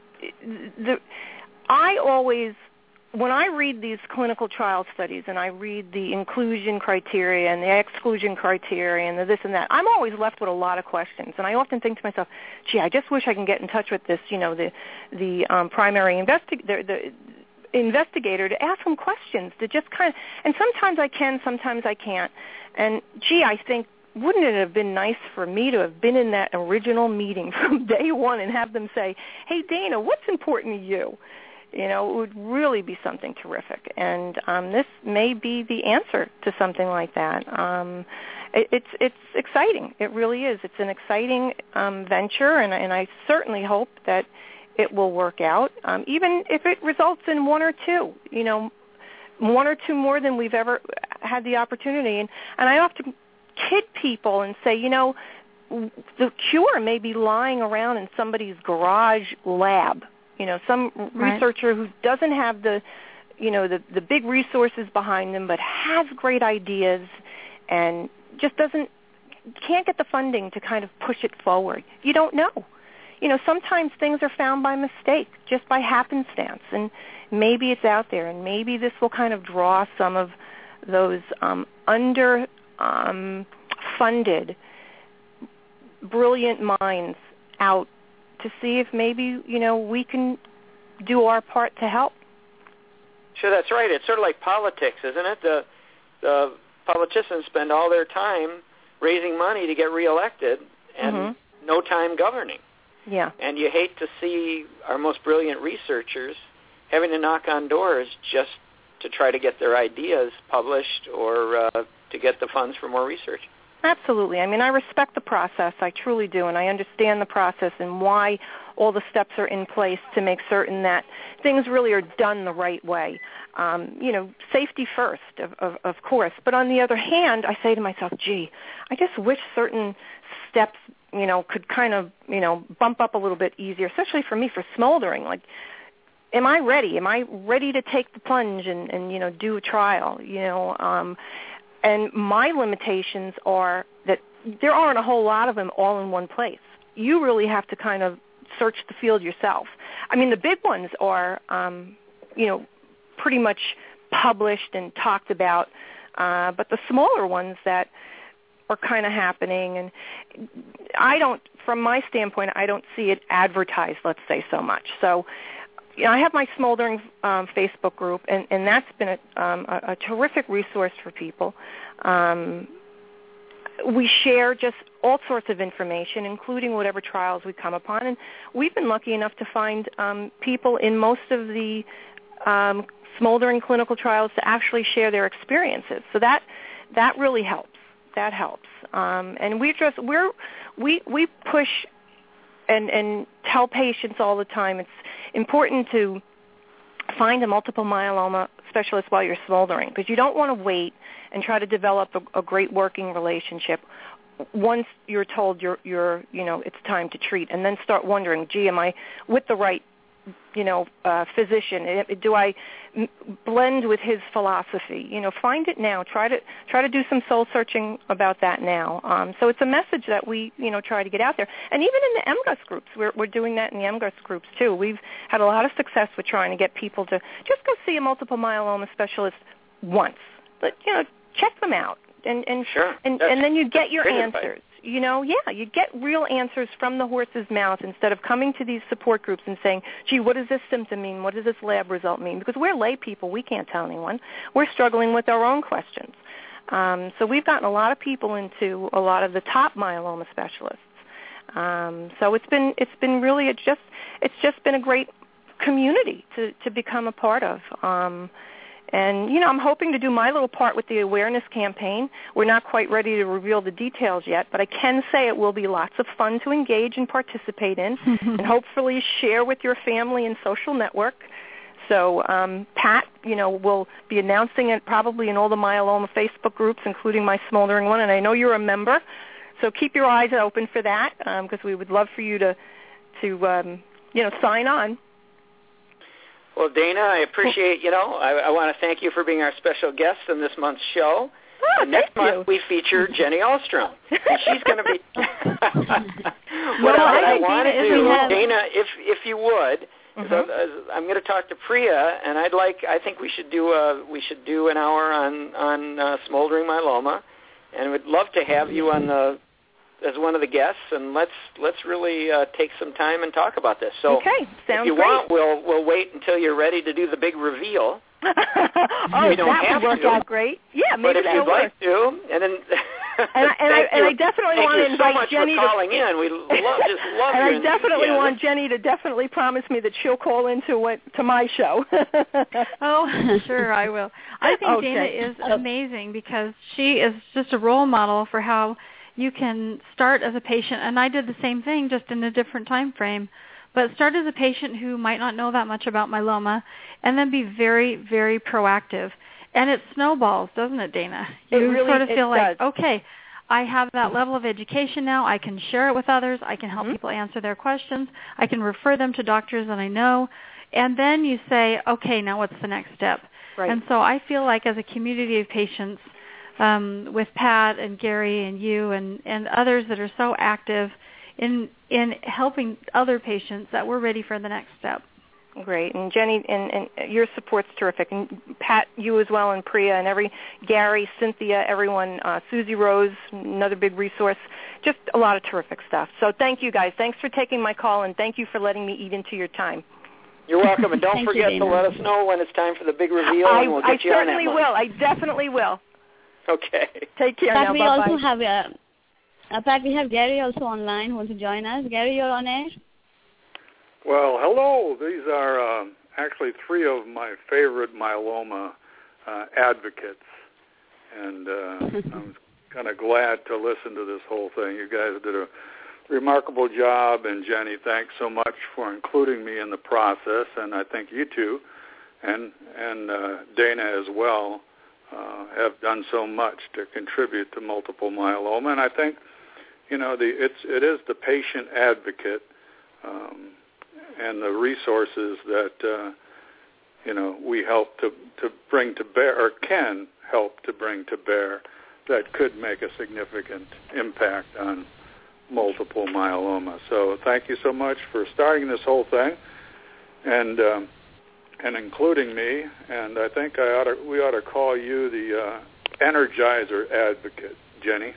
the I always, when I read these clinical trial studies and I read the inclusion criteria and the exclusion criteria and the this and that, I'm always left with a lot of questions. And I often think to myself, gee, I just wish I can get in touch with this, you know, the the um, primary investi- the, the investigator to ask them questions to just kind of, and sometimes I can, sometimes I can't. And gee, I think, wouldn't it have been nice for me to have been in that original meeting from day one and have them say, hey, Dana, what's important to you? You know, it would really be something terrific. And um, this may be the answer to something like that. Um, it, it's it's exciting. It really is. It's an exciting um, venture, and, and I certainly hope that it will work out, um, even if it results in one or two, you know, one or two more than we've ever had the opportunity. And, and I often kid people and say, you know, the cure may be lying around in somebody's garage lab. You know, some right. researcher who doesn't have the, you know, the, the big resources behind them, but has great ideas and just doesn't, can't get the funding to kind of push it forward. You don't know. You know, sometimes things are found by mistake, just by happenstance, and maybe it's out there, and maybe this will kind of draw some of those um, under um, funded, brilliant minds out to see if maybe, you know, we can do our part to help. Sure, that's right. It's sort of like politics, isn't it? The, the politicians spend all their time raising money to get reelected and mm-hmm. no time governing. Yeah. And you hate to see our most brilliant researchers having to knock on doors just to try to get their ideas published or uh, to get the funds for more research. Absolutely. I mean, I respect the process. I truly do, and I understand the process and why all the steps are in place to make certain that things really are done the right way. Um, you know, safety first, of, of, of course. But on the other hand, I say to myself, gee, I just wish certain steps, you know, could kind of, you know, bump up a little bit easier, especially for me for smoldering. Like, am I ready? Am I ready to take the plunge and, and you know, do a trial? You know, um, and my limitations are that there aren't a whole lot of them all in one place. You really have to kind of search the field yourself. I mean, the big ones are, um, you know, pretty much published and talked about, uh, but the smaller ones that are kind of happening, and I don't, from my standpoint, I don't see it advertised, let's say, so much. So you know, I have my Smoldering um, Facebook group, and, and that's been a, um, a, a terrific resource for people. Um, we share just all sorts of information, including whatever trials we come upon. And we've been lucky enough to find um, people in most of the um, Smoldering clinical trials to actually share their experiences. So that that really helps. That helps. Um, and we just we're we we push and and tell patients all the time it's important to find a multiple myeloma specialist while you're smoldering, because you don't want to wait and try to develop a, a great working relationship once you're told you're you're you know it's time to treat, and then start wondering, gee, am I with the right you know uh, physician? Do I m- blend with his philosophy? You know, find it now. Try to try to do some soul searching about that now. Um, so it's a message that we you know try to get out there, and even in the M G U S groups, we're we're doing that in the M G U S groups too. We've had a lot of success with trying to get people to just go see a multiple myeloma specialist once, but you know check them out, and and sure. and, and then you get your answers. You know, yeah, you get real answers from the horse's mouth instead of coming to these support groups and saying, gee, what does this symptom mean? What does this lab result mean? Because we're lay people. We can't tell anyone. We're struggling with our own questions. Um, so we've gotten a lot of people into a lot of the top myeloma specialists. Um, so it's been it's been really it's just it's just been a great community to, to become a part of. Um, And, you know, I'm hoping to do my little part with the awareness campaign. We're not quite ready to reveal the details yet, but I can say it will be lots of fun to engage and participate in and hopefully share with your family and social network. So um, Pat, you know, will be announcing it probably in all the myeloma Facebook groups, including my Smoldering one, and I know you're a member. So keep your eyes open for that, because um, we would love for you to, to um, you know, sign on. Well, Dana, I appreciate, you know, I, I want to thank you for being our special guest in this month's show. Oh, and next thank month you. we feature Jenny Ahlstrom. And she's going to be... Well, what I, I I want to Dana, do, have... Dana, if if you would, Mm-hmm. so, uh, I'm going to talk to Priya, and I'd like, I think we should do a, we should do an hour on, on uh, smoldering myeloma, and we'd love to have you on the... as one of the guests, and let's let's really uh, take some time and talk about this. So, okay, sounds if you great. want, we'll we'll wait until you're ready to do the big reveal. oh, we don't that have would work to, out great. Yeah, maybe but if that'll you'd like work. to, and then and I, and I, and I definitely thank want to you invite so much Jenny for to calling in. We love just love and your I definitely enthusiasm. want Jenny to definitely promise me that she'll call into what to my show. Oh, sure, I will. I think okay. Dana is amazing because she is just a role model for how you can start as a patient, and I did the same thing, just in a different time frame. But start as a patient who might not know that much about myeloma, and then be very, very proactive. And it snowballs, doesn't it, Dana? You it really, sort of feel like, does. okay, I have that level of education now. I can share it with others. I can help mm-hmm. people answer their questions. I can refer them to doctors that I know. And then you say, okay, now what's the next step? Right. And so I feel like as a community of patients, Um, with Pat and Gary and you and, and others that are so active in in helping other patients, that we're ready for the next step. Great. And Jenny, and, and your support's terrific. And Pat, you as well, and Priya, and every Gary, Cynthia, everyone, uh, Susie Rose, another big resource. Just a lot of terrific stuff. So thank you, guys. Thanks for taking my call, and thank you for letting me eat into your time. You're welcome, and don't Thank forget you, to Dana. let us know when it's time for the big reveal, I, and we'll get I you on that certainly one. will. I definitely will. Okay. Take care Pat, now. we Bye-bye. also have uh, uh, Pat, we have Gary also online who wants to join us. Gary, you're on air. Well, hello. These are uh, actually three of my favorite myeloma uh, advocates, and uh, I'm kind of glad to listen to this whole thing. You guys did a remarkable job, and Jenny, thanks so much for including me in the process, and I think you too, and and uh, Dana as well, uh, have done so much to contribute to multiple myeloma, and I think, you know, the it's it is the patient advocate um, and the resources that uh, you know we help to to bring to bear, or can help to bring to bear, that could make a significant impact on multiple myeloma. So thank you so much for starting this whole thing, and um, and including me. And I think I ought to, we ought to call you the uh, Energizer advocate, Jenny.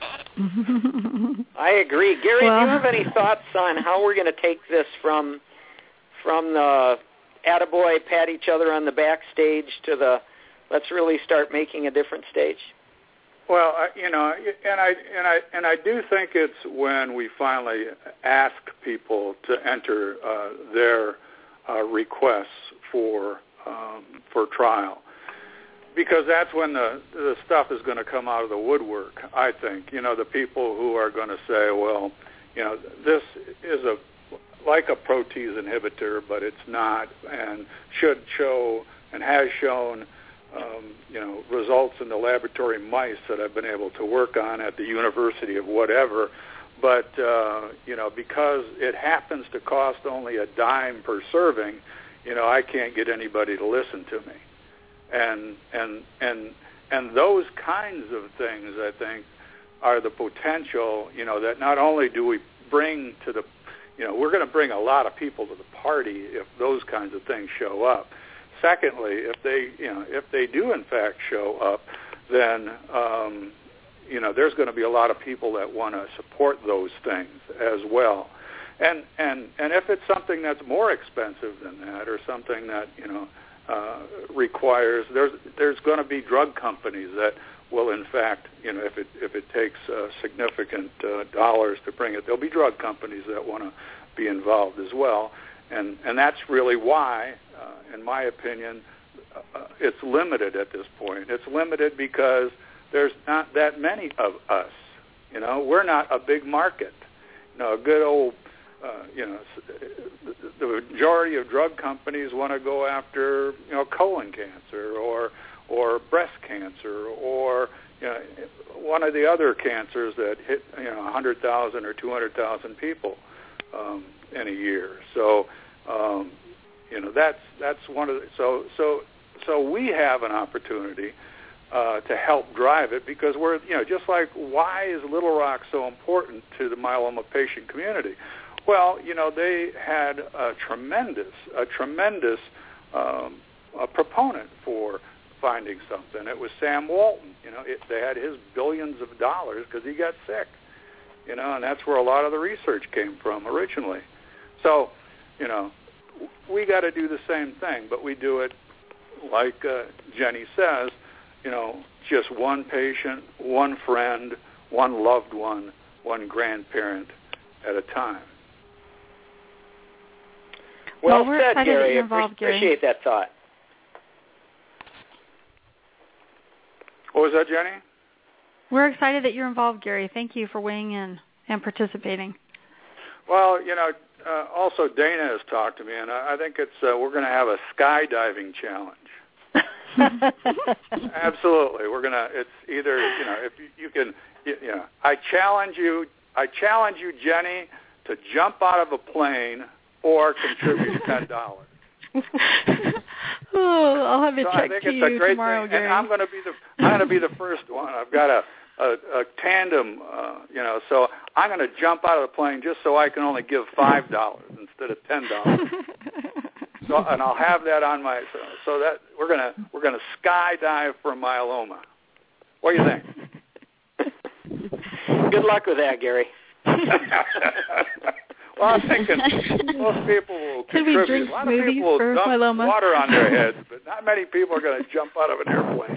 I agree. Gary, Well, do you have any thoughts on how we're going to take this from from the attaboy, pat each other on the back stage to the let's really start making a difference stage? Well, uh, you know, and I and I and I do think it's when we finally ask people to enter uh, their uh, requests for um, for trial, because that's when the the stuff is going to come out of the woodwork. I think, you know, the people who are going to say, well, you know, this is a like a protease inhibitor, but it's not, and should show and has shown. Um, you know, results in the laboratory mice that I've been able to work on at the university of whatever, but, uh, you know, because it happens to cost only a dime per serving, you know, I can't get anybody to listen to me. And, and, and, and those kinds of things, I think, are the potential, you know, that not only do we bring to the, you know, we're going to bring a lot of people to the party if those kinds of things show up. Secondly, if they, you know, if they do in fact show up, then, um, you know, there's going to be a lot of people that want to support those things as well. And and and if it's something that's more expensive than that, or something that, you know, uh, requires, there's there's going to be drug companies that will in fact, you know, if it if it takes uh, significant uh, dollars to bring it, there'll be drug companies that want to be involved as well. And and that's really why, uh, in my opinion, uh, it's limited at this point. It's limited because there's not that many of us. You know, we're not a big market. You know, a good old, uh, you know, the majority of drug companies want to go after, you know, colon cancer or or breast cancer or, you know, one of the other cancers that hit, you know, one hundred thousand or two hundred thousand people um, in a year. So. Um, you know, that's that's one of the, so so so we have an opportunity uh, to help drive it, because we're, you know, just like, why is Little Rock so important to the myeloma patient community? Well, you know, they had a tremendous a tremendous um, a proponent for finding something. It was Sam Walton. You know, it, they had his billions of dollars because he got sick. You know, and that's where a lot of the research came from originally. So. You know, we got to do the same thing, but we do it like uh, Jenny says, you know, just one patient, one friend, one loved one, one grandparent at a time. Well, well said, Gary. I involved, appreciate Gary. that thought. What was that, Jenny? We're excited that you're involved, Gary. Thank you for weighing in and participating. Well, you know, Uh, also, Dana has talked to me, and I, I think it's uh, we're going to have a skydiving challenge. Absolutely, we're going to. It's either, you know, if you, you can, you, you know, I challenge you. I challenge you, Jenny, to jump out of a plane or contribute ten dollars. Oh, I'll have it so checked I think to it's you a great tomorrow, thing, Gary. and I'm going to be the. I'm going to be the first one. I've got a. A, a tandem, uh, you know, so I'm going to jump out of the plane just so I can only give five dollars instead of ten dollars. So, and I'll have that on my, so, so that we're gonna we're gonna skydive for myeloma. What do you think? Good luck with that, Gary. Well, I'm thinking most people will Can we contribute. drink A lot of smoothies people will for dump myeloma? water on their heads, but not many people are going to jump out of an airplane.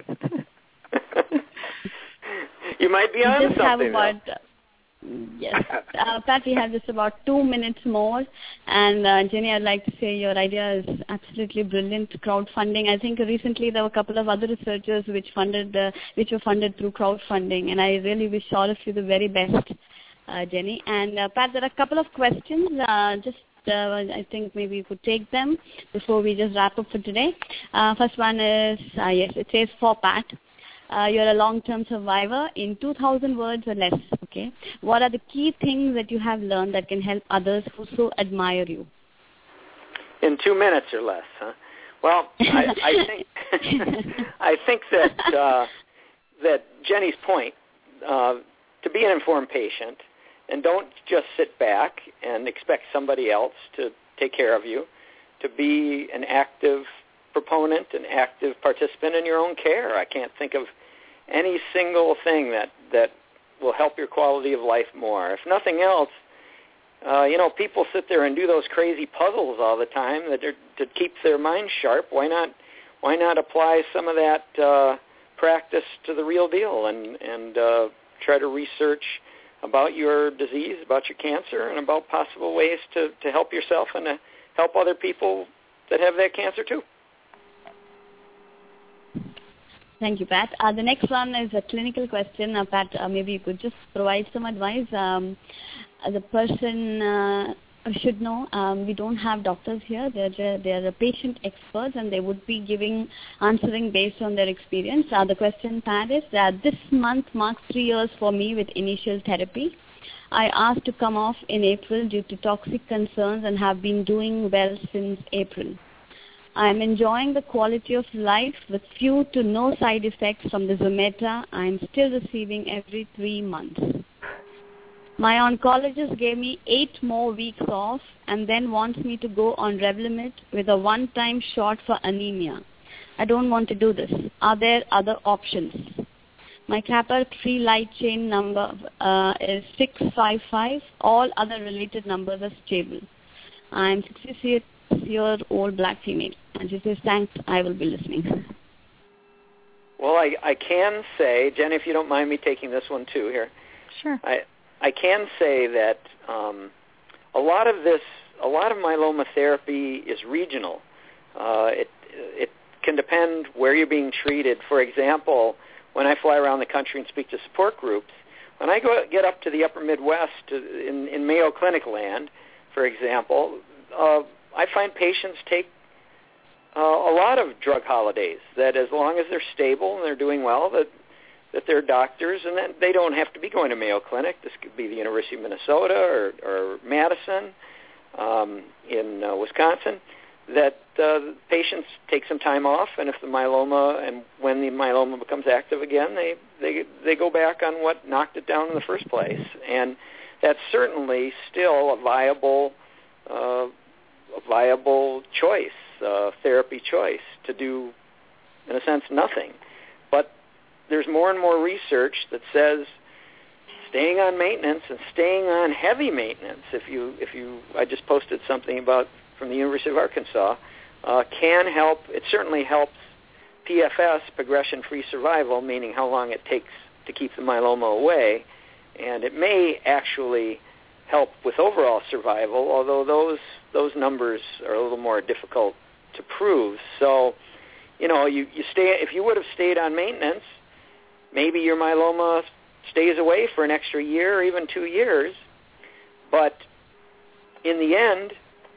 You might be we on just have something. about, uh, yes, uh, Pat, we have just about two minutes more. And uh, Jenny, I'd like to say your idea is absolutely brilliant. Crowdfunding. I think recently there were a couple of other researchers which funded, uh, which were funded through crowdfunding, and I really wish all of you the very best, uh, Jenny. And uh, Pat, there are a couple of questions. Uh, just Uh, I think maybe you could take them before we just wrap up for today. Uh, first one is, uh, yes, it says for Pat. Uh, you're a long-term survivor. In two thousand words or less, okay? What are the key things that you have learned that can help others who so admire you? In two minutes or less, huh? Well, I, I think I think that uh, that Jenny's point, uh, to be an informed patient, and don't just sit back and expect somebody else to take care of you, to be an active proponent, an active participant in your own care. I can't think of any single thing that, that will help your quality of life more. If nothing else, Uh, you know, people sit there and do those crazy puzzles all the time that are, to keep their mind sharp. Why not? Why not apply some of that uh, practice to the real deal and and uh, try to research about your disease, about your cancer, and about possible ways to, to help yourself and to help other people that have that cancer too. Thank you, Pat. Uh, the next one is a clinical question. Uh, Pat, uh, maybe you could just provide some advice. Um, uh, the person uh, should know um, we don't have doctors here. They're, they're patient experts, and they would be giving, answering based on their experience. Uh, the question, Pat, is that this month marks three years for me with initial therapy. I asked to come off in April due to toxic concerns and have been doing well since April. I am enjoying the quality of life with few to no side effects from the Zometa I am still receiving every three months. My oncologist gave me eight more weeks off and then wants me to go on Revlimid with a one-time shot for anemia. I don't want to do this. Are there other options? My Kappa three light chain number uh, is six five five. All other related numbers are stable. I am sixty-six-year-old black female. And she says, thanks, I will be listening. Well, I, I can say, Jen, if you don't mind me taking this one too here. Sure. I I can say that um, a lot of this, a lot of myeloma therapy is regional. Uh, it it can depend where you're being treated. For example, when I fly around the country and speak to support groups, when I go get up to the upper Midwest in, in Mayo Clinic land, for example, uh, I find patients take uh, a lot of drug holidays, that as long as they're stable and they're doing well, that that they're doctors, and that they don't have to be going to Mayo Clinic. This could be the University of Minnesota or, or Madison um, in uh, Wisconsin, that uh, patients take some time off, and if the myeloma, and when the myeloma becomes active again, they, they, they go back on what knocked it down in the first place. And that's certainly still a viable, uh, a viable choice, uh, therapy choice, to do, in a sense, nothing. But there's more and more research that says staying on maintenance and staying on heavy maintenance, if you, if you, I just posted something about from the University of Arkansas, uh, can help. It certainly helps P F S, progression-free survival, meaning how long it takes to keep the myeloma away, and it may actually help with overall survival, although those those numbers are a little more difficult to prove. So, you know, you, you stay if you would have stayed on maintenance, maybe your myeloma stays away for an extra year or even two years, but in the end,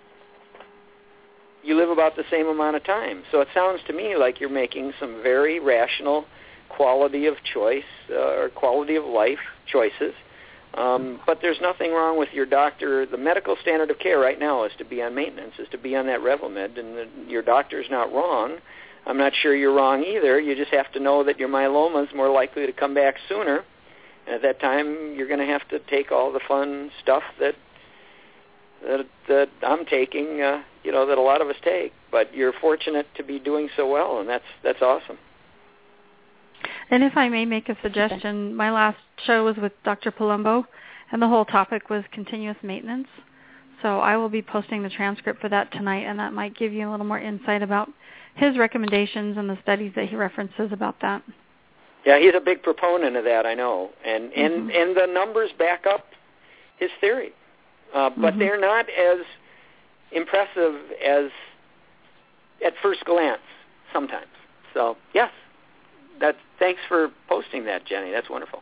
you live about the same amount of time. So it sounds to me like you're making some very rational quality of choice uh, or quality of life choices. Um, but there's nothing wrong with your doctor. The medical standard of care right now is to be on maintenance, is to be on that Revlimid, and the, your doctor's not wrong. I'm not sure you're wrong either. You just have to know that your myeloma is more likely to come back sooner. And at that time, you're going to have to take all the fun stuff that that, that I'm taking, uh, you know, that a lot of us take. But you're fortunate to be doing so well, and that's that's awesome. And if I may make a suggestion, my last show was with Doctor Palumbo, and the whole topic was continuous maintenance. So I will be posting the transcript for that tonight, and that might give you a little more insight about his recommendations and the studies that he references about that. Yeah, he's a big proponent of that, I know. And and, mm-hmm. and the numbers back up his theory. Uh, but mm-hmm. they're not as impressive as at first glance sometimes. So, yes, that, thanks for posting that, Jenny. That's wonderful.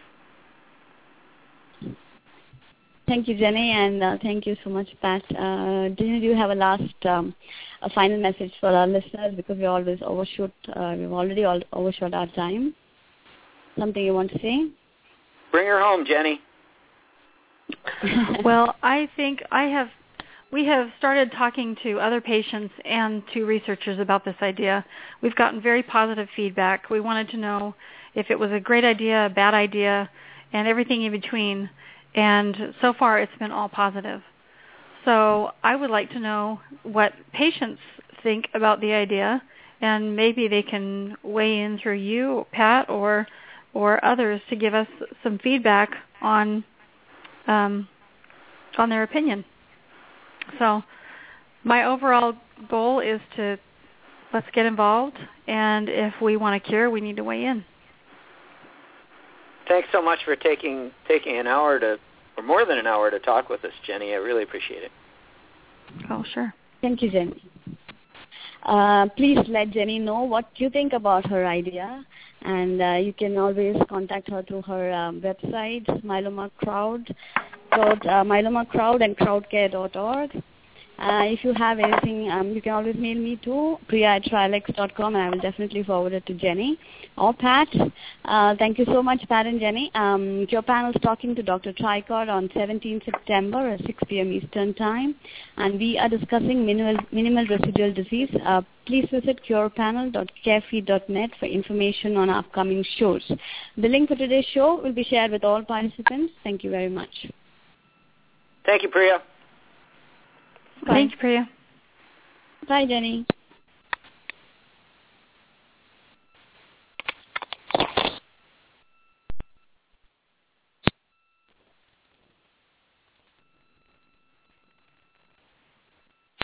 Thank you, Jenny, and uh, thank you so much, Pat. Uh, Jenny, do you have a last, um, a final message for our listeners, because we always overshoot, uh, we've already all overshot our time. Something you want to say? Bring her home, Jenny. Well, I think I have, we have started talking to other patients and to researchers about this idea. We've gotten very positive feedback. We wanted to know if it was a great idea, a bad idea, and everything in between. And so far, it's been all positive. So I would like to know what patients think about the idea, and maybe they can weigh in through you, Pat, or or others to give us some feedback on um, on their opinion. So my overall goal is to let's get involved, and if we want to cure, we need to weigh in. Thanks so much for taking taking an hour to, or more than an hour to talk with us, Jenny. I really appreciate it. Oh, sure. Thank you, Jenny. Uh, please let Jenny know what you think about her idea, and uh, you can always contact her through her um, website, Myeloma Crowd, dot, uh, Myeloma Crowd and crowdcare dot org. Uh, if you have anything, um, you can always mail me to priya at trialex dot com, and I will definitely forward it to Jenny or Pat. Uh, thank you so much, Pat and Jenny. Um, Cure Panel is talking to Doctor Tricot on seventeenth September at six p.m. Eastern Time, and we are discussing minimal, minimal residual disease. Uh, please visit cure panel dot carefree dot net for information on upcoming shows. The link for today's show will be shared with all participants. Thank you very much. Thank you, Priya. Bye. Thanks, Priya. Bye, Jenny.